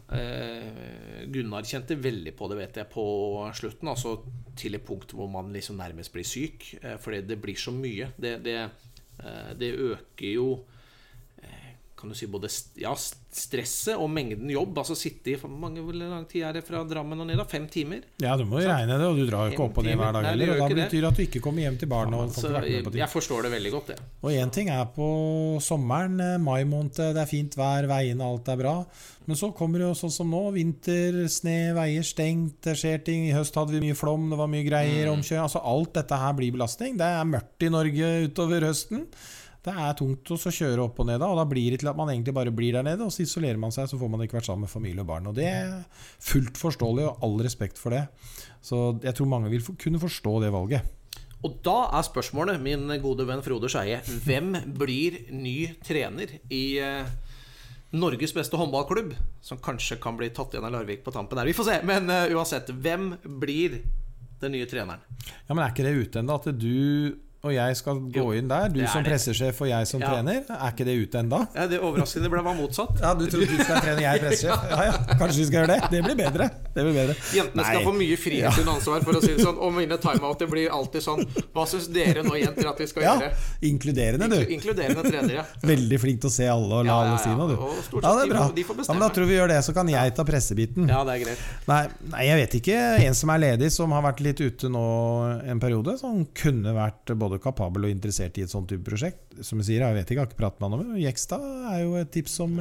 Gunnar kjente veldig på det, vet jeg, på slutten, altså til et punkt hvor man liksom nærmest blir syk, fordi det blir så mye. Det øker jo, kan du si, både stresset og mengden jobb. Altså sitte i, hvor lang tid er det fra Drammen og ned da? 5 timer? Ja, du må jo regne det, og du drar jo ikke opp og ned hver dag heller, og da betyr at du ikke kommer hjem til barna og får ikke vært med på ting. Jeg forstår det veldig godt, det. Og en ting er på sommeren, mai måned, det er fint vær, veiene, alt er bra, men så kommer det jo sånn som nå, vinter, sne, veier stengt, det skjer ting. I høst hadde vi mye flom, det var mye greier, omkjøring, altså alt dette her blir belastning. Det er mørkt i Norge utover høsten. Det er tungt å kjøre opp og ned, og da blir det til at man egentlig bare blir der nede, og så isolerer man seg, så får man ikke vært sammen med familie og barn. Og det er fullt forståelig, og all respekt for det. Så jeg tror mange vil kunne forstå det valget. Og da er spørsmålet, min gode venn Frode Skeie, hvem blir ny trener i Norges beste håndballklubb, som kanskje kan bli tatt igjen av Larvik på tampen der? Vi får se, men uansett, hvem blir den nye treneren? Ja, men er ikke det ute enda at du og jeg skal gå inn der, du som pressesjef og jeg som trener, er ikke det ute enda? Ja, det overraskende, det ble bare motsatt. Ja, du tror du skal trene, jeg er pressesjef. Ja, kanskje vi skal gjøre det. Det blir bedre. Jentene skal få mye frihet under ansvar, for å si det sånn, og mine timeouter blir alltid sånn, hva synes dere nå, jenter, at vi skal gjøre? Inkluderende, du. Inkluderende trener, ja. Veldig flink til å se alle og la alle si noe, du. Ja, det er bra. De får bestemme. Ja, men da tror vi gjør det, så kan jeg ta pressebiten. Ja, det er greit. Nei, jeg vet ikke. En som er ledig, som har vært litt ute nå en periode, som kunne vært både kapabel og interessert i et sånt type prosjekt. Som jeg sier, jeg vet ikke, jeg har ikke pratet med han om det. Jekstad er jo et tips som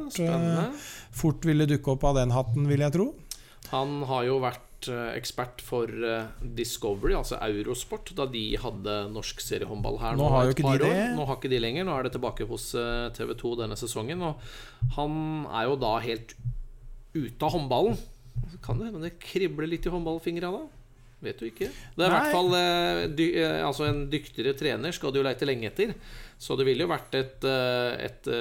fort ville dukke opp av den hatten, vil jeg tro. Han har jo vært ekspert for Discovery, altså Eurosport, da de hadde norsk seriehåndball her nå har jo ikke de det. Nå har ikke de lenger, nå er det tilbake hos TV 2 denne sesongen, og han er jo da helt ute av håndballen. Kan det, men det kribler litt i håndballfingrene da? Vet du ikke. Det er i hvert fall altså en dyktigere trener skal du jo lete lenge etter. Så det ville jo vært et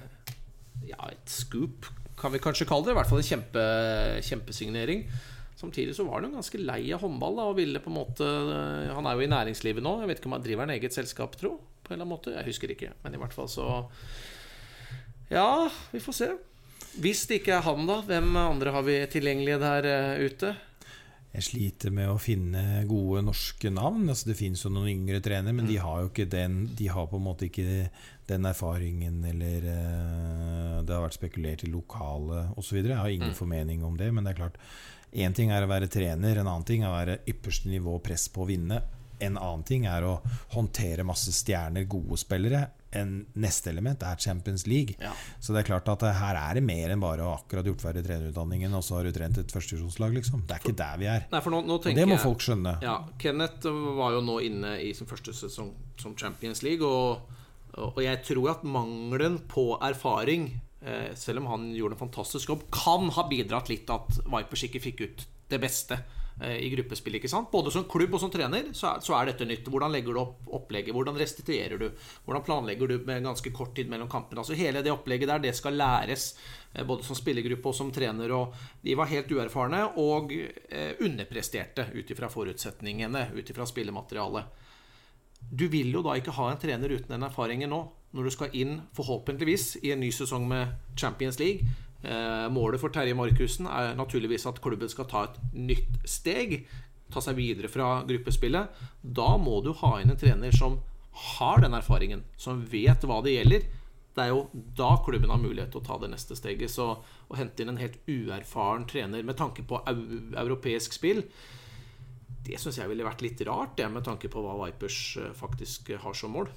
scoop, kan vi kanskje kalle det. I hvert fall en kjempesignering. Samtidig så var han jo ganske lei av håndball da, og ville på en måte, han er jo i næringslivet nå. Jeg vet ikke om han driver en eget selskap, tro, på en eller annen måte. Jeg husker ikke, men i hvert fall så ja, vi får se. Hvis det ikke han da, hvem andre har vi tilgjengelige der ute? Jeg sliter med å finne gode norske navn. Altså, det finnes jo noen yngre trenere, men de har jo ikke de har på en måte ikke den erfaringen, eller det har vært spekulert i lokale og så videre. Jeg har ingen formening om det, men det klart, en ting å være trener, en annen ting å være ypperste nivå press på å vinne, en annen ting å håndtere masse stjerner, gode spillere. En neste element Champions League. Ja. Så det klart at her det mer enn bare å akkurat gjort ferdig trenerutdanningen, og så har du trent et førstedivisjonslag, liksom. Det ikke der vi Nei, for nå og det må folk skjønne. Ja, Kenneth var jo nå inne i sin første sesong som Champions League, og jeg tror at mangelen på erfaring, selv om han gjorde en fantastisk jobb, kan ha bidratt litt at Vipers ikke fikk ut det beste i gruppespill, ikke sant? Både som klubb og som trener så dette nytt. Hvordan legger du opp opplegget? Hvordan restituerer du? Hvordan planlegger du med ganske kort tid mellom kampene? Altså hele det opplegget der, det skal læres både som spillergruppe og som trener, og de var helt uerfarne og underpresterte ut ifra forutsetningene, ut ifra spillematerialet. Du vil jo da ikke ha en trener uten den erfaringen nå, når du skal inn forhåpentligvis i en ny sesong med Champions League. Målet for Terje Markussen naturligvis at klubben skal ta et nytt steg, ta seg videre fra gruppespillet. Da må du ha inn en trener som har den erfaringen, som vet hva det gjelder. Det jo da klubben har mulighet til å ta det neste steget. Så å hente inn en helt uerfaren trener med tanke på europeisk spill, det synes jeg ville vært litt rart, det, med tanke på hva Vipers faktisk har som mål.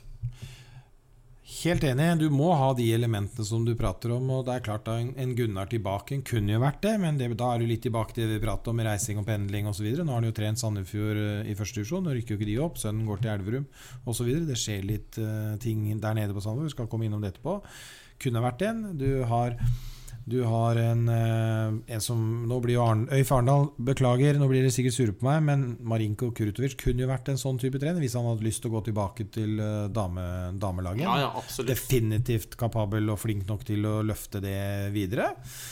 Helt enig, du må ha de elementene som du prater om, og det klart at en Gunnar tilbake kunne jo vært det, men da du litt tilbake til det vi prater om, reising og pendling og så videre. Nå har han jo trent Sandefjord i første divisjon, nå rykker jo ikke de opp, sønnen går til Elverum og så videre. Det skjer litt ting der nede på Sandefjord, vi skal komme innom dette på. Kunne vært en, du har en som, nå blir jo Øyf Arendal, beklager, nå blir det sikkert sure på meg, men Marinko Kurtovic kunne jo vært en sånn type trener, hvis han hadde lyst til å gå tilbake til damelaget. Ja, absolutt. Definitivt kapabel og flink nok til å løfte det videre.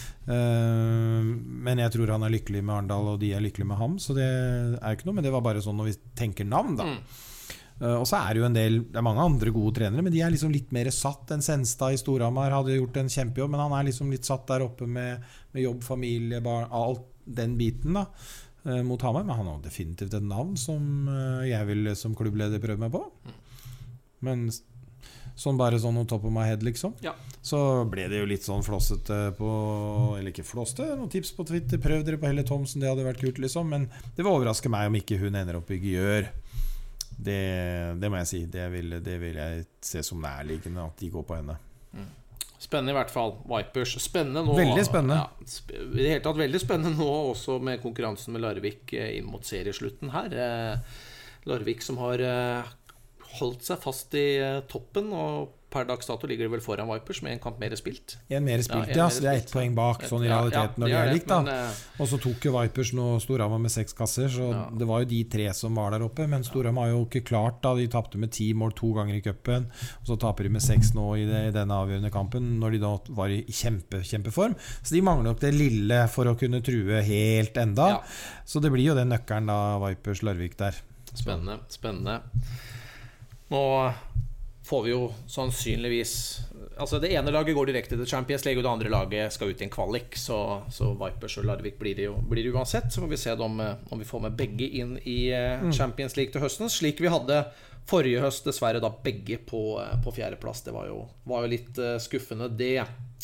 Men jeg tror han lykkelig med Arendal, og de lykkelig med ham, så det jo ikke noe, men det var bare sånn når vi tenker navn da. Og så det jo det mange andre gode trenere, men de liksom litt mer satt enn Senstad i Storhamar hadde gjort en kjempejobb, men han liksom litt satt der oppe med jobb, familie, barn, alt den biten da, mot Hamar, men han har definitivt et navn som jeg vil som klubbleder prøve meg på, men sånn bare sånn on top of my head liksom. Ja. Så ble det jo litt sånn flossete på, eller ikke flossete, noen tips på Twitter, prøv dere på Helle Thomsen, det hadde vært kult liksom, men det vil overraske meg om ikke hun ender opp i Gjør. Det må jeg si, det vil jeg se som nærliggende at de går på henne. Spennende i hvert fall, Vipers. Spennende nå. Veldig spennende. Ja, i det hele tatt veldig spennende nå, også med konkurransen med Larvik inn mot serieslutten her. Larvik som har holdt seg fast i toppen, og per dags dato ligger det vel foran Vipers med en kamp mer spilt. En mer spilt, ja, så det 1 poeng bak sånn i realiteten når de likt da. Og så tok jo Vipers nå Storhamar med 6 kasser, så det var jo de 3 som var der oppe, men Storhamar har jo ikke klart da, de tappte med 10 mål 2 ganger i cupen, og så taper de med 6 nå i denne avgjørende kampen, når de da var i kjempeform, så de mangler nok det lille for å kunne true helt enda, så det blir jo den nøkkelen da, Vipers Larvik der. Spennende. Nå får vi jo sannsynligvis, altså det ene laget går direkte til Champions League, og det andre laget skal ut i en kvalik, så Vipers og Larvik blir det uansett. Så får vi se om vi får med begge inn i Champions League til høsten, slik vi hadde forrige høst, dessverre da begge på 4. plass. Det var jo litt skuffende det.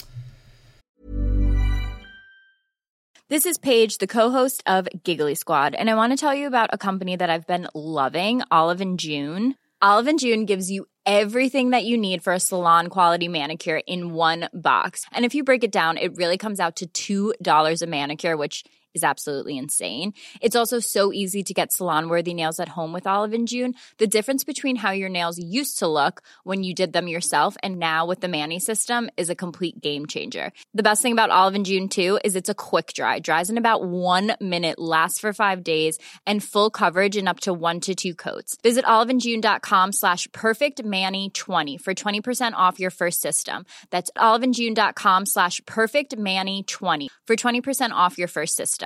This is Paige, the co-host of Giggly Squad, and I want to tell you about a company that I've been loving, Olive & June. Olive & June gives you everything that you need for a salon-quality manicure in one box. And if you break it down, it really comes out to $2 a manicure, which is absolutely insane. It's also so easy to get salon-worthy nails at home with Olive & June. The difference between how your nails used to look when you did them yourself and now with the Mani system is a complete game changer. The best thing about Olive & June, too, is it's a quick dry. Dries in about 1 minute, lasts for 5 days, and full coverage in up to 1 to 2 coats. Visit oliveandjune.com/perfectmani20 for 20% off your first system. That's oliveandjune.com/perfectmani20 for 20% off your first system.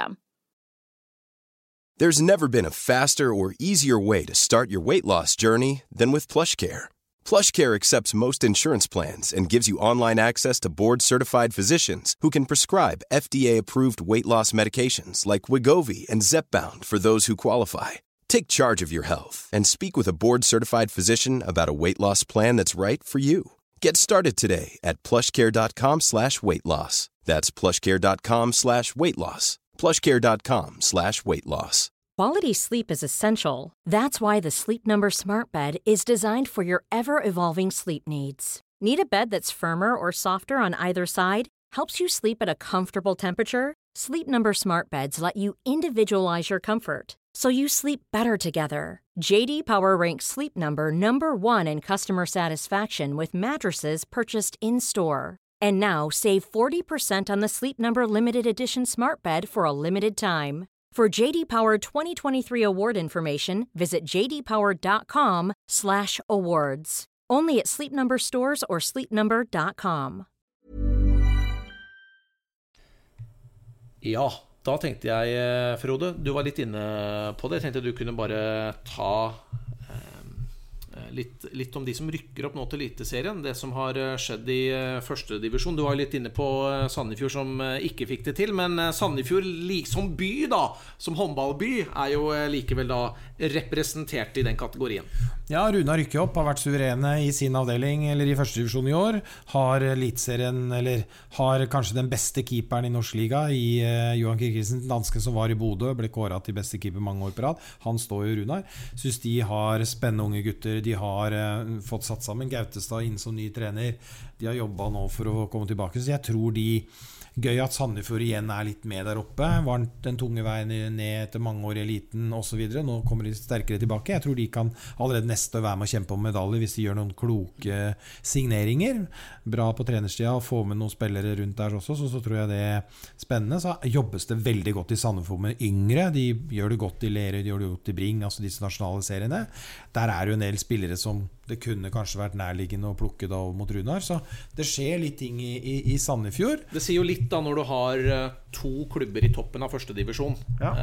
There's never been a faster or easier way to start your weight loss journey than with PlushCare. PlushCare accepts most insurance plans and gives you online access to board-certified physicians who can prescribe FDA-approved weight loss medications like Wegovy and Zepbound for those who qualify. Take charge of your health and speak with a board-certified physician about a weight loss plan that's right for you. Get started today at plushcare.com/weightloss. That's plushcare.com/weightloss. plushcare.com/weightloss. Quality sleep is essential. That's why the Sleep Number Smart Bed is designed for your ever-evolving sleep needs. Need a bed that's firmer or softer on either side? Helps you sleep at a comfortable temperature? Sleep Number Smart Beds let you individualize your comfort, so you sleep better together. J.D. Power ranks Sleep Number #1 in customer satisfaction with mattresses purchased in-store. And now, save 40% on the Sleep Number Limited Edition Smart Bed for a limited time. For J.D. Power 2023 award information, visit jdpower.com/awards. Only at Sleep Number stores or sleepnumber.com. Ja, da tenkte jeg, Frode, du var litt inne på det. Jeg tenkte du kunne bare ta litt om de som rykker opp nå til Eliteserien, det som har skjedd i første divisjon. Du var litt inne på Sandefjord som ikke fikk det til, men Sandefjord som by da, som håndballby, jo likevel da representert i den kategorien. Ja, Runar rykker opp, har vært suverene i sin avdeling, eller i første divisjon i år, har Eliteserien, eller har kanskje den beste keeperen i norsk liga i Johan Kirkelsen, dansken som var i Bodø, ble kåret til beste keeper mange år på rad. Han står jo Runar. Synes de har spennende unge gutter, de har fått satt sammen Gautestad inn som ny trener. De har jobbet nå for å komme tilbake, så jeg tror gøy at Sandefjord igjen litt med der oppe. Var den tunge veien ned etter mange år i eliten og så videre. Nå kommer de sterkere tilbake. Jeg tror de kan allerede neste år være med å kjempe om medaljer hvis de gjør noen kloke signeringer. Bra på trenerstida og få med noen spillere rundt der også, så tror jeg det spennende. Så jobbes det veldig godt i Sandefjord med yngre. De gjør det godt i Lerøy, de gjør det godt i Bring, altså disse nasjonale seriene. Der jo en del spillere som det kunne kanskje vært nærliggende å plukke da mot Runar, så det skjer litt ting i Sandefjord. Det sier jo litt da når du har to klubber i toppen av første divisjon,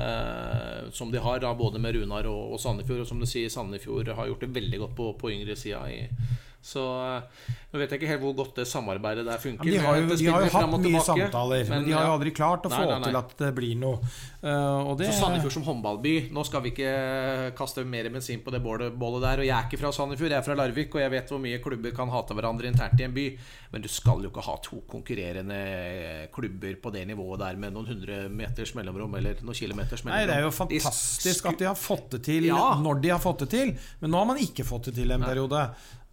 som de har da både med Runar og Sandefjord, og som du sier, Sandefjord har gjort det veldig godt på yngre siden så nå vet jeg ikke helt hvor godt det samarbeidet der funker. De har jo hatt mye samtaler, men de har jo aldri klart å få til at det blir noe. Og det, så Sandefjord som håndballby, nå skal vi ikke kaste mer bensin på det bålet der, og jeg ikke fra Sandefjord, jeg fra Larvik, og jeg vet hvor mye klubber kan hate hverandre internt i en by, men du skal jo ikke ha to konkurrerende klubber på det nivået der med noen 100 meters mellomrom eller noen kilometers mellomrom. Nei, det jo fantastisk at de har fått det til når de har fått det til, men nå har man ikke fått det til en periode.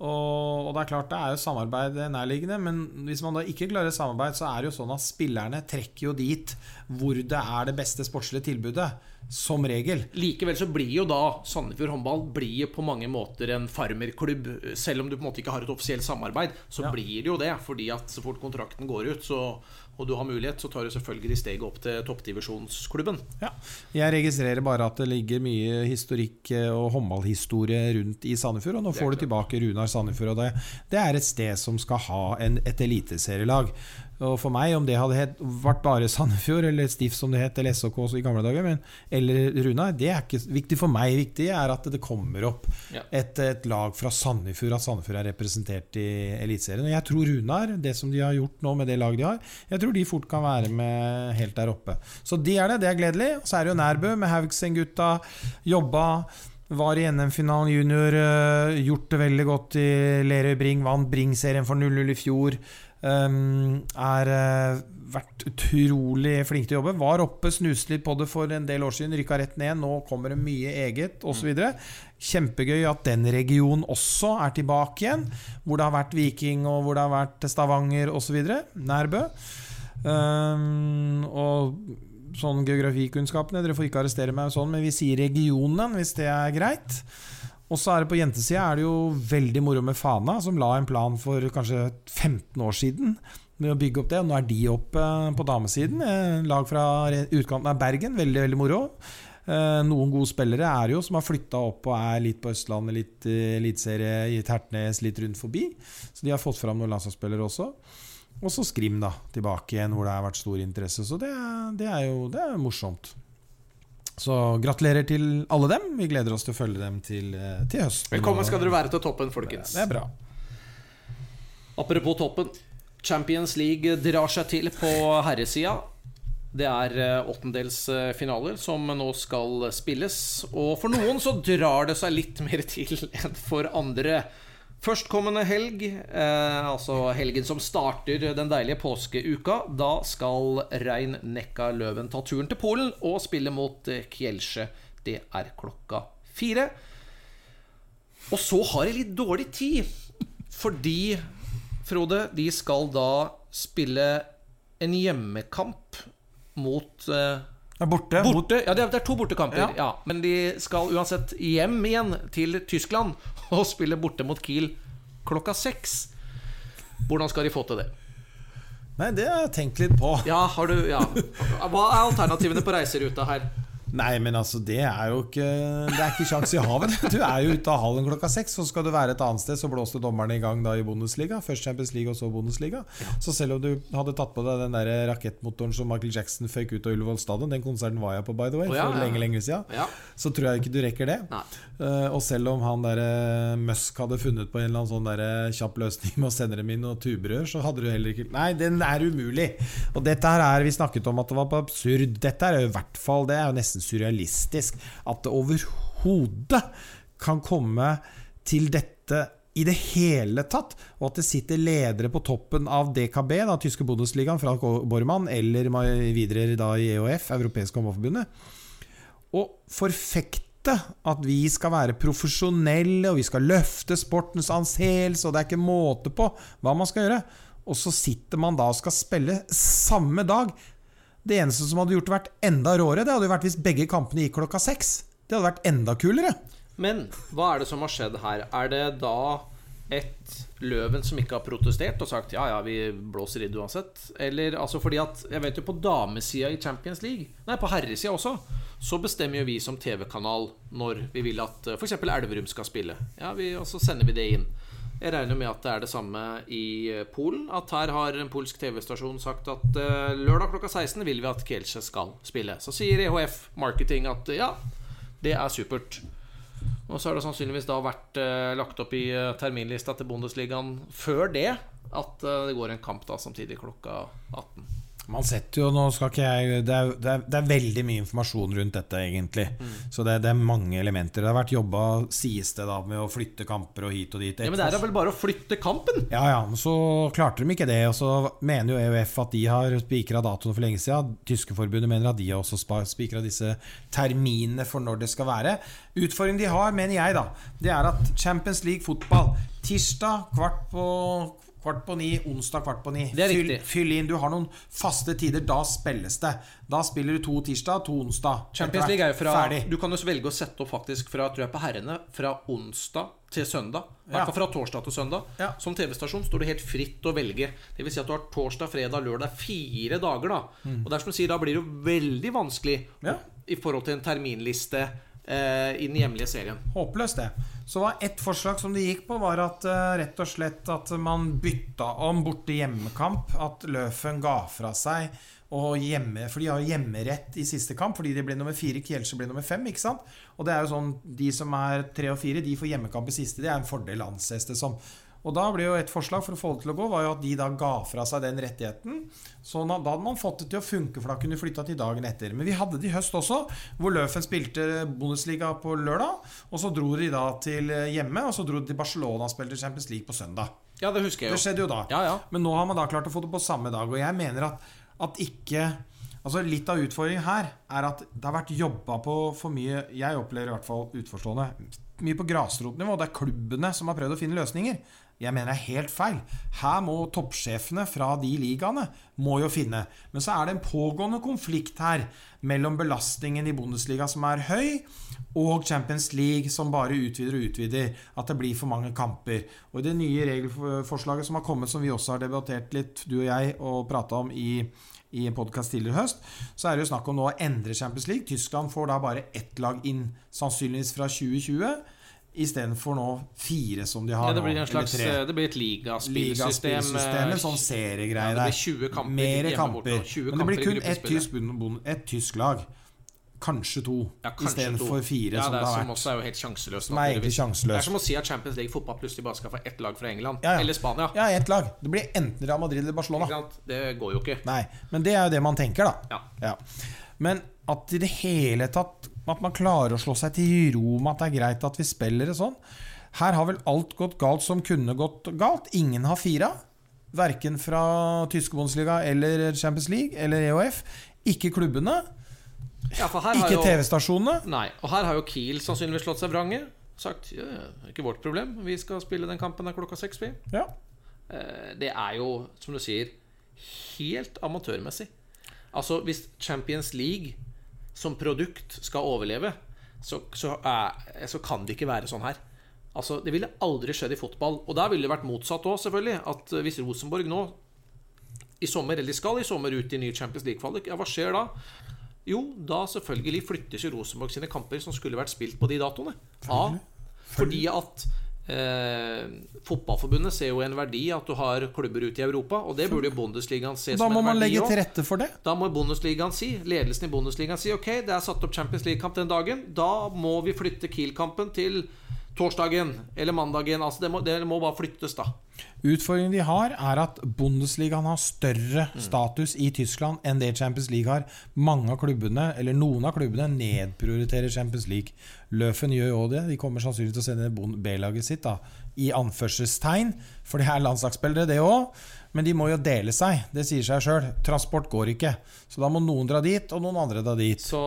Og det klart det jo samarbeid nærliggende, men hvis man da ikke klarer samarbeid, så det jo sånn at spillerne trekker jo dit hvor det det beste sportslige tilbudet, som regel. Likevel så blir jo da Sandefjord håndball blir på mange måter en farmerklubb, selv om du på en måte ikke har et offisielt samarbeid, så blir det jo det, fordi at så fort kontrakten går ut, og du har mulighet, så tar du selvfølgelig steget opp til toppdivisjonsklubben. Ja, jeg registrerer bare at det ligger mye historikk og håndballhistorie rundt i Sandefjord, og nå får du tilbake Runar Sandefjord, og det et sted som skal ha et eliteserielag. Og for meg, om det hadde vært bare Sandefjord eller Stiff som det het, eller SOK i gamle dager, eller Runar, det ikke viktig for meg. Viktig at det kommer opp et lag fra Sandefjord, at Sandefjord representert i eliteserien. Og jeg tror Runar, det som de har gjort nå med det laget de har, jeg tror de fort kan være med helt der oppe. Så det det gledelig. Så det jo Nærbø med Haugsen-gutta, jobba, var i NM-finalen junior, gjort det veldig godt i Lerøy Bring, vant Bring-serien for 0-0 i fjor, vært utrolig flink til å jobbe, var oppe, snuste litt på det for en del år siden, rykket rett ned, nå kommer det mye eget og så videre. Kjempegøy at den regionen også tilbake igjen, hvor det har vært Viking og hvor det har vært Stavanger og så videre, Nærbø. Og sånn geografikunnskapene, dere får ikke arrestere meg sånn, men vi sier regionen hvis det greit. Og så det på jentesiden det jo veldig moro med Fana, som la en plan for kanskje 15 år siden med å bygge opp det, og nå de oppe på damesiden, lag fra utkanten av Bergen, veldig, veldig moro. Noen gode spillere jo som har flyttet opp og litt på Østlandet, litt elitserie i Tertnes, litt rundt forbi, så de har fått fram noen landslagsspillere også. Og så Skrim da, tilbake igjen, hvor det har vært stor interesse, så det jo morsomt. Så gratulerer til alle dem. Vi gleder oss til å følge dem til høsten. Velkommen skal dere være til toppen, folkens. Det bra. Apropos toppen, Champions League drar seg til på herresida. Det åttendelsfinaler som nå skal spilles. Og for noen så drar det seg litt mer til enn for andre. Førstkommende helg, altså helgen som starter den deilige påskeuka, da skal Rhein-Neckar-Löwen ta turen til Polen og spille mot Kielce. Det klokka 4. Og så har de litt dårlig tid, fordi, Frode, de skal da spille en hjemmekamp mot... Borte. Ja, det 2 bortekamper, ja. Men de skal uansett hjem igjen til Tyskland og spille borte mot Kiel klokka 6. Hvordan skal de få til det? Nei, det har jeg tenkt litt på. Ja. Hva alternativene på reiseruta her? Nei, men altså, det jo ikke sjans I havet. Du jo ute av hallen klokka 6, så skal du være et annet sted, så blåste dommerne I gang da I Bundesliga. Først Champions League og så Bundesliga. Så selv om du hadde tatt på deg den der rakettmotoren som Michael Jackson fikk ut av Ullevål Stadion, den konserten var jeg på, by the way, for lenge siden, så tror jeg ikke du rekker det. Og selv om han der Musk hadde funnet på en eller annen sånn der kjapp løsning med å sende dem inn og tuberør, så hadde du heller ikke... Nei, den umulig. Og dette her vi snakket om at det var på absurd. Dette jo I hvert fall, det jo nesten surrealistisk at det overhodet kan komme til dette I det hele tatt, og at det sitter ledere på toppen av DKB, da, tyske Bundesligaen, Frank Bormann, eller videre da I EOF, Europeiske Håndballforbundet, og forfekte at vi skal være profesjonelle, og vi skal løfte sportens anseelse, og det ikke måte på hva man skal gjøre. Og så sitter man da og skal spille samme dag. Det eneste som hadde gjort det vært enda råere, det hadde jo vært hvis begge kampene gikk klokka 6. Det hadde vært enda kulere. Men hva det som har skjedd her? Det da et Løven som ikke har protestert og sagt ja, vi blåser I det uansett? Eller, altså fordi at, jeg vet jo på damesida I Champions League, nei, på herresida også, så bestemmer jo vi som TV-kanal når vi vil at for eksempel Elverum skal spille. Ja, og så sender vi det inn. Jeg regner med at det det samme I Polen, at her har en polsk TV-stasjon sagt at lørdag klokka 16 vil vi at Kielce skal spille. Så sier EHF Marketing at ja, det supert. Og så det sannsynligvis da vært lagt opp I terminlista til Bundesligaen før det, at det går en kamp da samtidig klokka 18. Man setter jo, nå skal ikke jeg det veldig mye informasjon rundt dette egentlig, så det mange elementer. Det har vært jobbet, sies det da, med å flytte kamper og hit og dit. Ja, men det vel bare å flytte kampen? Ja, men så klarte de ikke det, og så mener jo EUF at de har spikret datoene for lenge siden. Tyske forbundet mener at de har også spikret disse terminene for når det skal være. Utfordringen de har, mener jeg da, det at Champions League fotball, tirsdag, kvart på 9, onsdag kvart på 9. Fyll inn, du har noen faste tider, da spilles det. Da spiller du 2 tirsdag, 2 onsdag. Champions League jo fra, ferdig. Du kan jo velge å sette opp faktisk fra, tror jeg på herrene, fra onsdag til søndag. I hvert fall fra torsdag til søndag. Ja. Som TV-stasjon står du helt fritt å velge. Det vil si at du har torsdag, fredag, lørdag, 4 dager da. Og det som du sier, da blir det jo veldig vanskelig I forhold til en terminliste I den hjemlige serien. Håpløst det. Så var ett forslag som de gikk på var at rett og slett at man bytta om borte hjemmekamp, at Løven ga fra seg og for de har jo hjemmerett I siste kamp, fordi de ble nummer 4, Kielce ble nummer 5, ikke sant? Og det jo sånn, de som 3 og 4, de får hjemmekamp I siste, det en fordel anses det som. Og da ble jo et forslag for å få det til å gå var jo at de da ga fra seg den rettigheten, så da hadde man fått det til å funke, for da kunne de flytta til dagen etter. Men vi hadde det I høst også, hvor Løven spilte Bundesliga på lørdag, og så dro de da til hjemme, og så dro de til Barcelona og spilte Champions League på søndag. Ja, det husker jeg jo. Det skjedde jo da. Ja. Men nå har man da klart å få det på samme dag, og jeg mener at ikke... Altså litt av utfordringen her at det har vært jobbet på for mye, jeg opplever I hvert fall utforstående, mye på grasrotnivå, det klubbene som har prøvd å finne løsninger. Jeg mener det helt feil. Her må toppsjefene fra de ligaene må jo finne. Men så det en pågående konflikt her mellom belastningen I Bundesliga som høy, og Champions League som bare utvider, at det blir for mange kamper. Og I det nye regelforslaget som har kommet, som vi også har debattert litt, du og jeg, og pratet om I en podcast tidligere høst, så det jo snakk om nå å endre Champions League. Tyskland får da bare 1 lag inn, sannsynligvis fra 2020, I stedet for nå 4 som de har det blir nå, en slags, det blir et ligaspillsystem, sånn seriegreier det blir 20 kamper mer kamper, 20 men det blir kun et et tysk lag kanskje 2 I stedet for 4 ja, som det har vært. Som også jo helt sjanseløst. Som egentlig sjanseløst. Det som å si at Champions League fotball plutselig bare skal få ett lag fra England eller Spania. Ja, ett lag. Det blir enten Real Madrid eller Barcelona. Det går jo ikke. Nei, men det jo det man tenker da. Ja. Men at I det hele tatt at man klarer å slå seg til ro med at det greit at vi spiller det sånn. Her har vel alt gått galt som kunne gått galt. Ingen har fira. Hverken fra tyske Bundesliga eller Champions League eller EOF. Ikke klubbene. Ikke TV-stasjonene. Nei, og her har jo Kiel sannsynligvis slått seg vrange. Sagt, ikke vårt problem. Vi skal spille den kampen der klokka 6. Ja. Det jo, som du sier, helt amatørmessig. Altså, hvis Champions League som produkt skal overleve, så kan det ikke være sånn her. Altså, det ville aldri skjedd I fotball. Og da ville det vært motsatt også, selvfølgelig. At hvis Rosenborg nå I sommer, eller de skal I sommer ut I ny Champions League-kvalik, hva skjer da? Jo, da selvfølgelig flyttes jo Rosenborg sine kamper som skulle vært spilt på de datoene. Fordi at fotballforbundet ser jo en verdi at du har klubber ute I Europa, og det burde jo Bundesligaen se som en verdi. Da må man legge til rette for det. Da må Bundesligaen ledelsen I Bundesligaen si, ok, det satt opp Champions League-kamp den dagen, da må vi flytte Kiel-kampen til torsdagen eller mandagen, altså det må bare flyttes da. Utfordringen de har at Bundesligaen har større status I Tyskland enn det Champions League har. Mange av klubbene, eller noen av klubbene, nedprioriterer Champions League. Løfen gjør jo det. De kommer sannsynlig til å sende B-laget sitt da, I anførselstegn, for det landslagsspillere det også. Men de må jo dele seg, det sier seg selv. Transport går ikke. Så da må noen dra dit, og noen andre dra dit. Så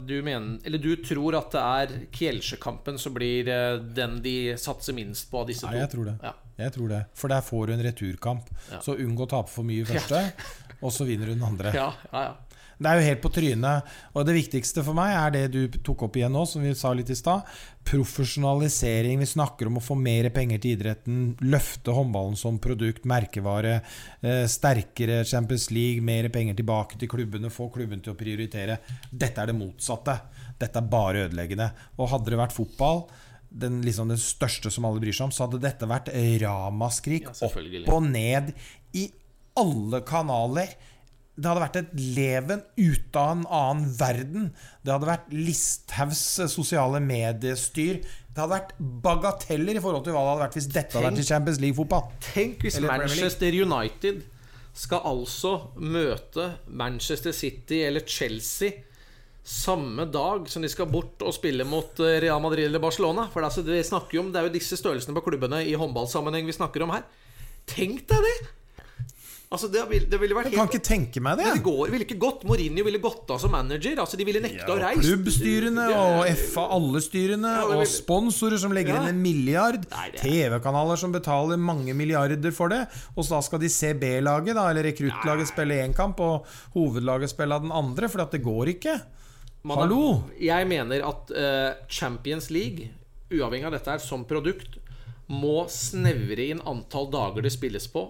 du tror at det Kielce-kampen som blir den de satser minst på av disse to? Nei, jeg tror det. Ja. Jeg tror det. For der får du en returkamp. Så unngå å tape for mye I første, og så vinner du den andre. Ja. Det jo helt på trynet. Og det viktigste for meg det du tok opp igjen nå, som vi sa litt I sted. Profesjonalisering. Vi snakker om å få mer penger til idretten, løfte håndballen som produkt, merkevare, sterkere Champions League, mer penger tilbake til klubbene, få klubben til å prioritere. Dette det motsatte. Dette bare ødeleggende. Og hadde det vært fotball, den største som alle bryr seg om, så hadde dette vært ramaskrik opp og ned I alle kanaler. Det hadde vært et leven ut av en annen verden. Det hadde vært Listhaus sosiale mediestyr. Det hadde vært bagateller I forhold til hva det hadde vært hvis dette hadde vært I Champions League-fotball. Tenk hvis Manchester United skal altså møte Manchester City eller Chelsea samme dag som de skal bort og spille mot Real Madrid eller Barcelona. For vi snakker jo om, det jo disse størrelsene på klubbene I håndballsammenheng vi snakker om her. Tenk deg det! Altså det ville vært jeg kan ikke tenke meg det. Det ville ikke gått. Mourinho ville gått av som manager. Altså de ville nekte å reise. Klubbstyrene og FA, alle styrene og sponsorer som legger inn 1 milliard. TV-kanaler som betaler mange milliarder for det. Og så da skal de se B-laget da, eller rekruttlaget spille en kamp og hovedlaget spille den andre, for det går ikke. Hallo? Jeg mener at Champions League, uavhengig av dette her som produkt, må snevre inn antall dager det spilles på.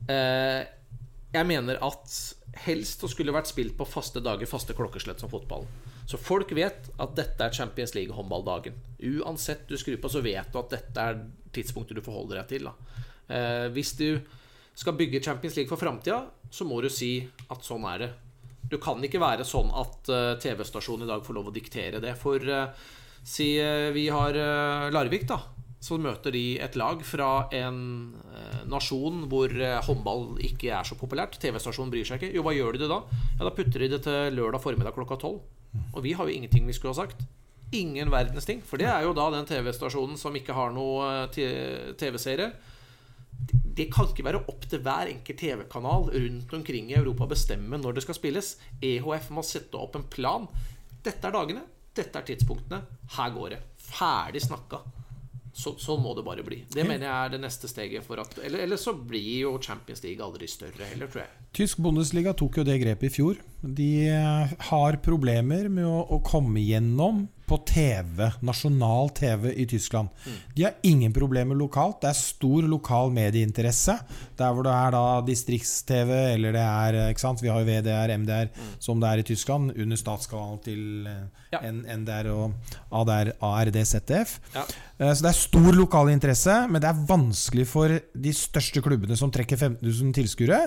Jeg mener at helst skulle vært spilt på faste dager, faste klokkeslett som fotball. Så folk vet at dette Champions League håndballdagen. Uansett du skrur på, så vet du at dette tidspunktet du forholder deg til da. Hvis du skal bygge Champions League for fremtiden, så må du si at sånn det. Du kan ikke være sånn at TV-stasjonen I dag får lov å diktere det. For si vi har Larvik da, så møter de et lag fra en nasjon hvor håndball ikke så populært. TV-stasjonen bryr seg ikke. Jo, hva gjør de det da? Ja, da putter de det til lørdag formiddag klokka 12. Og vi har jo ingenting vi skulle ha sagt. Ingen verdens ting. For det jo da den TV-stasjonen som ikke har noe TV-serie. Det kan ikke være opp til hver enkelt TV-kanal rundt omkring I Europa å bestemme når det skal spilles. EHF må sette opp en plan. Dette dagene, dette tidspunktene. Her går det. Ferdig snakket. Sånn må det bare bli. Det mener jeg det neste steget for at eller så blir jo Champions League aldri større heller, tror jeg. Tysk Bundesliga tok jo det grepet I fjor. De har problemer med å komme gjennom på TV, nasjonal TV I Tyskland. De har ingen problemer lokalt. Det stor lokal medieinteresse. Der hvor det da distrikts-TV, eller det ikke sant? Vi har jo VDR, MDR, som det I Tyskland, under statskanalen til NDR og ARD ZDF. Så det stor lokal interesse, men det vanskelig for de største klubbene som trekker 15 000 tilskuere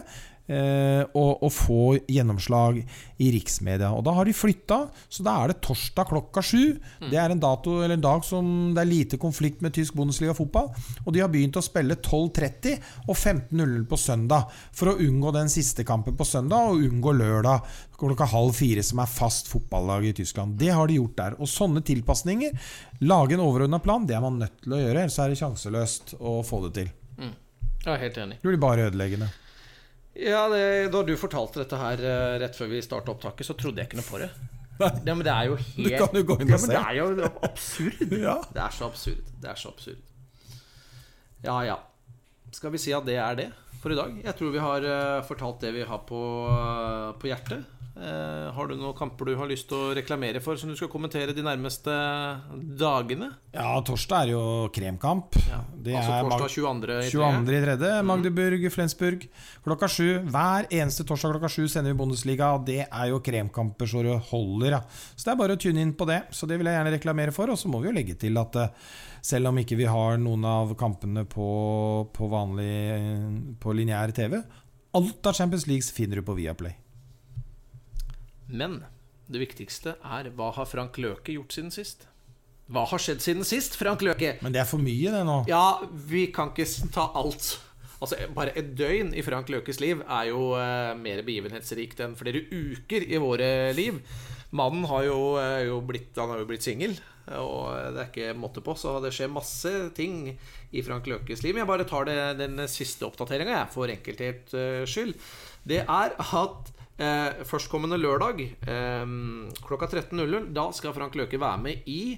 og få gjennomslag i riksmedia. Og da har de flyttet, så da det torsdag klokka 7. Det en dato, eller en dag som det lite konflikt med tysk Bundesliga-fotball, og de har begynt å spille 12:30 og 15:00 på søndag, for å unngå den siste kampen på søndag, og unngå lørdag klokka 3:30, som fast fotballag i Tyskland. Det har de gjort der, og sånne tilpasninger, lage en overordnet plan, det man nødt til å gjøre, ellers det sjanseløst å få det til. Jeg helt enig. Det blir bare ødeleggende. Ja, da du fortalte dette her rett før vi startet opptaket, så trodde jeg ikke noe på det. Ja, men det jo helt... Du kan jo gå inn og se. Ja, men det jo absurd. Ja. Det så absurd. Det så absurd. Ja. Skal vi si at det det for i dag? Jeg tror vi har fortalt det vi har på hjertet. Har du noen kamper du har lyst til å reklamere for, som du skal kommentere de nærmeste dagene? Ja, torsdag jo kremkamp. Ja, altså torsdag 22.3. Magdeburg, Flensburg klokka 7. Hver eneste torsdag klokka 7 sender vi Bundesliga, og det jo kremkamper så det holder. Ja. Så det bare å tune inn på det, så det vil jeg gjerne reklamere for. Og så må vi jo legge til at selv om ikke vi har noen av kampene på vanlig på lineær TV, alt av Champions League finner du på Viaplay. Men det viktigste hva har Frank Løke gjort siden sist? Hva har skjedd siden sist, Frank Løke? Men det for mye det nå. Ja, vi kan ikke ta alt. Altså, bare et døgn i Frank Løkes liv jo mer begivenhetsrikt enn flere uker i våre liv. Mannen har jo blitt single, og det ikke måte på, så det skjer masse ting i Frank Løkes liv. Jeg bare tar den siste oppdateringen for enkelthet skyld. Det at førstkommende lørdag klokka 13.00, da skal Frank Løke være med i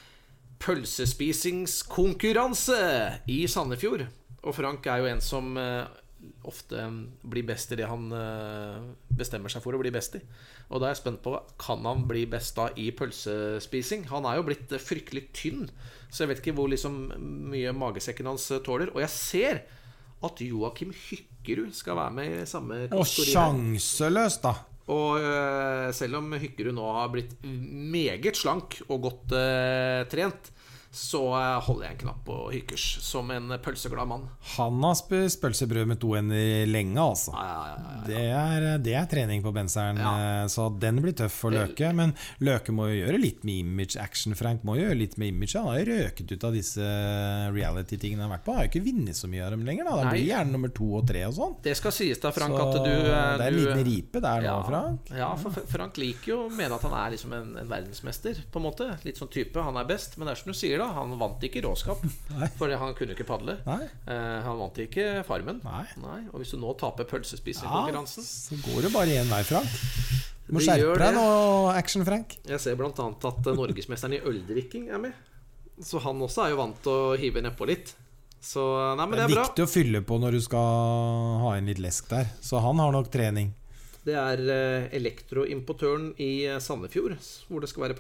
pølsespisingskonkurranse i Sandefjord. Og Frank jo en som ofte blir best i det han bestemmer seg for å bli best i. Og da jeg spent på, kan han bli best da i pølsespising? Han jo blitt fryktelig tynn, så jeg vet ikke hvor mye magesekken hans tåler. Og jeg ser at Joakim Hykkerud skal være med i samme kategori. Og sjanseløst da. Og selv om Hykkerud nå har blitt meget slank og godt trent, så holder jeg en knapp på Hykkers som en pølseglad mann. Han har spist pølsebrød med 2 ender lenge, altså. Ja. Det trening på benseren, så den blir tøff for Løke. Men Løke må jo gjøre litt med image action. Frank må gjøre litt med image. Han har jo røket ut av disse reality-tingene han har vært på. Han har jo ikke vunnet så mye av dem lenger da. Han blir gjerne nummer 2 og 3 og sånn. Det skal sies da, Frank, så at du det en liten ripe der nå, Frank. Ja, for Frank liker jo å mene at han liksom en verdensmester, på en måte. Litt sånn type, han best. Men det som du sier da, han vant ikke råskap, for han kunne ikke padle. Han vant ikke Farmen. Nei. Og hvis du nå taper pølsespising-konkurransen, så går det bare en vei, Frank. Du må skjerpe deg nå, Action Frank. Jeg ser blant annet at Norgesmesteren i øldrikking med. Så han også jo vant til å hive nedpå litt. Så, nei, men det bra. Viktig å fylle på når du skal ha en litt lesk der. Så han har nok trening. Det elektroimportøren i Sandefjord, hvor det skal være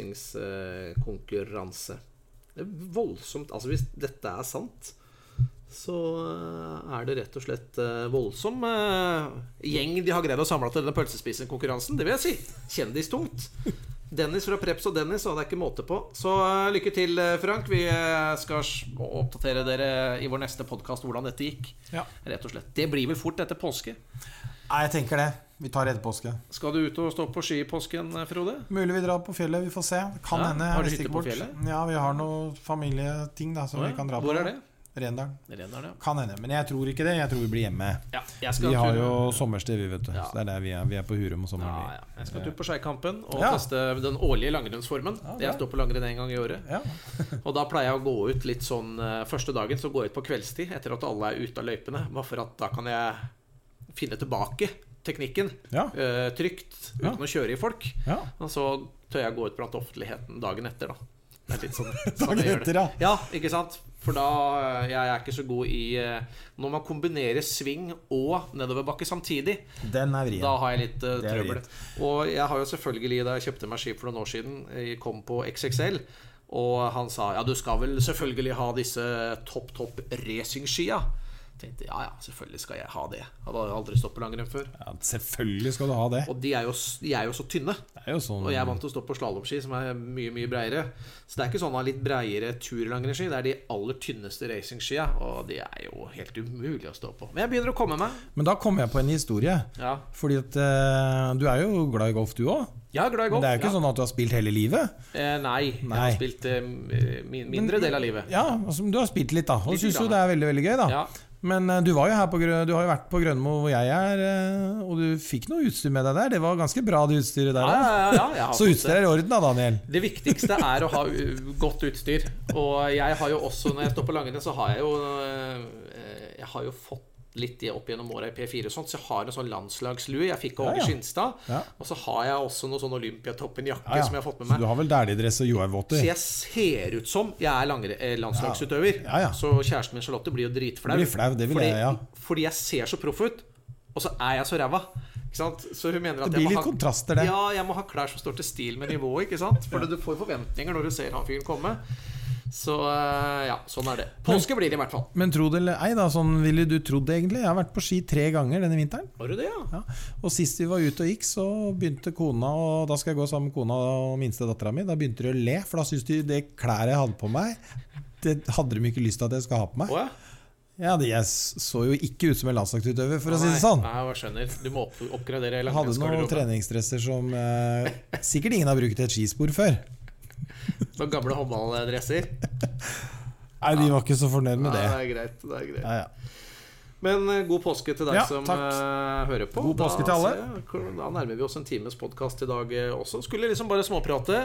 pølsespisingskonkurranse. Det voldsomt. Altså hvis dette sant, så det rett og slett voldsom gjeng de har greid å samle til denne pølsespisingskonkurransen. Det vil jeg si. Kjendistungt. Dennis fra Preps og Dennis, og det ikke måte på. Så lykke til, Frank. Vi skal oppdatere dere i vår neste podcast hvordan dette gikk. Rett og slett. Det blir vel fort etter påske. Nei, jeg tenker det. Vi tar etter påske. Skal du ut og stå på ski i påsken, Frode? Mulig vi drar på fjellet, vi får se. Kan hende. Har du hytte på fjellet? Ja, vi har noen familieting da, som vi kan dra på. Hvor det? Rendalen. Ja. Kan hende, men jeg tror ikke det. Jeg tror vi blir hjemme. Vi har jo sommersted, vi vet du. Så det der vi på Hurum og sommeren. Jeg skal tur på Skeikampen og teste den årlige langrennsformen. Jeg står på langrenn en gang i året. Og da pleier jeg å gå ut litt sånn første dagen, så går jeg ut på kveldstid etter at alle ute av løypene, bare for at da kan jeg finne tilbake teknikken trygt uten å kjøre i folk. Og så tør jeg gå ut blant offentligheten dagen etter da. Det litt sånn dagen etter, ja, ikke sant? For da jeg ikke så god i når man kombinerer sving og nedoverbakke samtidig. Den vrien. Da har jeg litt trøbbel. Og jeg har jo selvfølgelig, da jeg kjøpte meg ski for noen år siden, jeg kom på XXL, og han sa, ja, du skal vel selvfølgelig ha disse topp racing-skia. Tenkte, ja, selvfølgelig skal jeg ha det. Jeg hadde aldri stått på langrenn før. Ja, selvfølgelig skal du ha det. Og de er jo så tynne. Det er jo sånn... Og jeg er vant til å stå på slalomski, som er mye, mye breiere. Så det er ikke sånn å ha litt breiere turlangrennsski. Det er de aller tynneste racingskia, og de er jo helt umulig å stå på. Men jeg begynner å komme meg. Men da kommer jeg på en historie. Ja. Fordi at du er jo glad i golf, du også. Ja, glad i golf. Men det er jo ikke sånn at du har spilt hele livet. Nei, jeg har spilt mindre del av livet. Ja, altså, du har spilt litt da. Og du synes jo det er veldig, veldig gøy da. Ja. Men du var jo her du har jo vært på Grønmo hvor jeg er, og du fikk noe utstyr med deg der. Det var ganske bra det utstyret der. Ja, så utstyr er i orden da, Daniel. Det viktigste er å ha godt utstyr. Og jeg har jo også, når jeg står på langrenn, så har jeg har jo fått litt opp gjennom året i P4 og sånt, så jeg har en sånn landslagslue jeg fikk av Åge Skinstad, og så har jeg også noe sånn Olympiatoppen-jakke som jeg har fått med meg. Så du har vel dærdidress og joarvotter? Så jeg ser ut som jeg er landslagsutøver. Så kjæresten min Charlotte blir jo dritflau. Det vil jeg, fordi jeg ser så proff ut, og så er jeg så ræva. Ikke sant? Så hun mener at det blir litt kontraster det. Ja, jeg må ha klær som står til stil med nivået, ikke sant? For du får forventninger når du ser han fyren komme. Så ja, sånn er det. Påske blir det i hvert fall. Men tro det eller ei da, sånn ville du trodd det egentlig. Jeg har vært på ski 3 ganger denne vinteren. Var du det, ja? Og sist vi var ute og gikk, så begynte kona, og da skal jeg gå sammen med kona og minste datteren min, da begynte de å le, for da synes de det klær jeg hadde på meg, det hadde de ikke lyst til at jeg skal ha på meg. Ja, jeg så jo ikke ut som en landslagsutøver, for å si det sånn. Nei, jeg skjønner. Du må oppgradere. Jeg hadde noen treningsdresser som sikkert ingen har brukt et skispor før. Noen gamle håndballdresser. Nei, de var ikke så fornøyd med det. Det er greit. Ja. Men god påske til deg som hører på. God påske til alle. Da nærmer vi oss en times podcast i dag også. Skulle liksom bare småprate.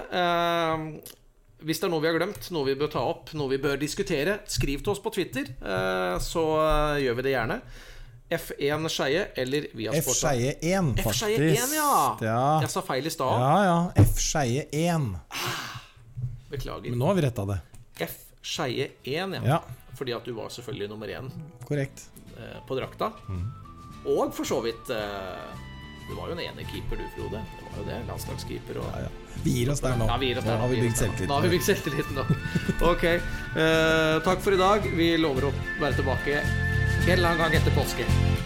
Hvis det er noe vi har glemt, noe vi bør ta opp, noe vi bør diskutere, skriv til oss på Twitter, så gjør vi det gjerne. F1 Skeie eller Viasport. F-Skeie 1, faktisk. F-Skeie 1, ja. Jeg sa feil i stad. Ja, F-Skeie 1. Beklager. Men nå har vi rettet det. F-Skeie 1, ja. Fordi at du var selvfølgelig nummer 1. Korrekt. På drakta. Og for så vidt du var jo en ene keeper du, Frode. Det var jo det, landslagskeeper og... Vi gir oss der nå. Ja, vi gir oss der. Nå har vi bygd selvtillit. Nå har vi bygd selvtillit nå. Ok, takk for i dag. Vi lover å være tilbake en eller annen gang etter påske.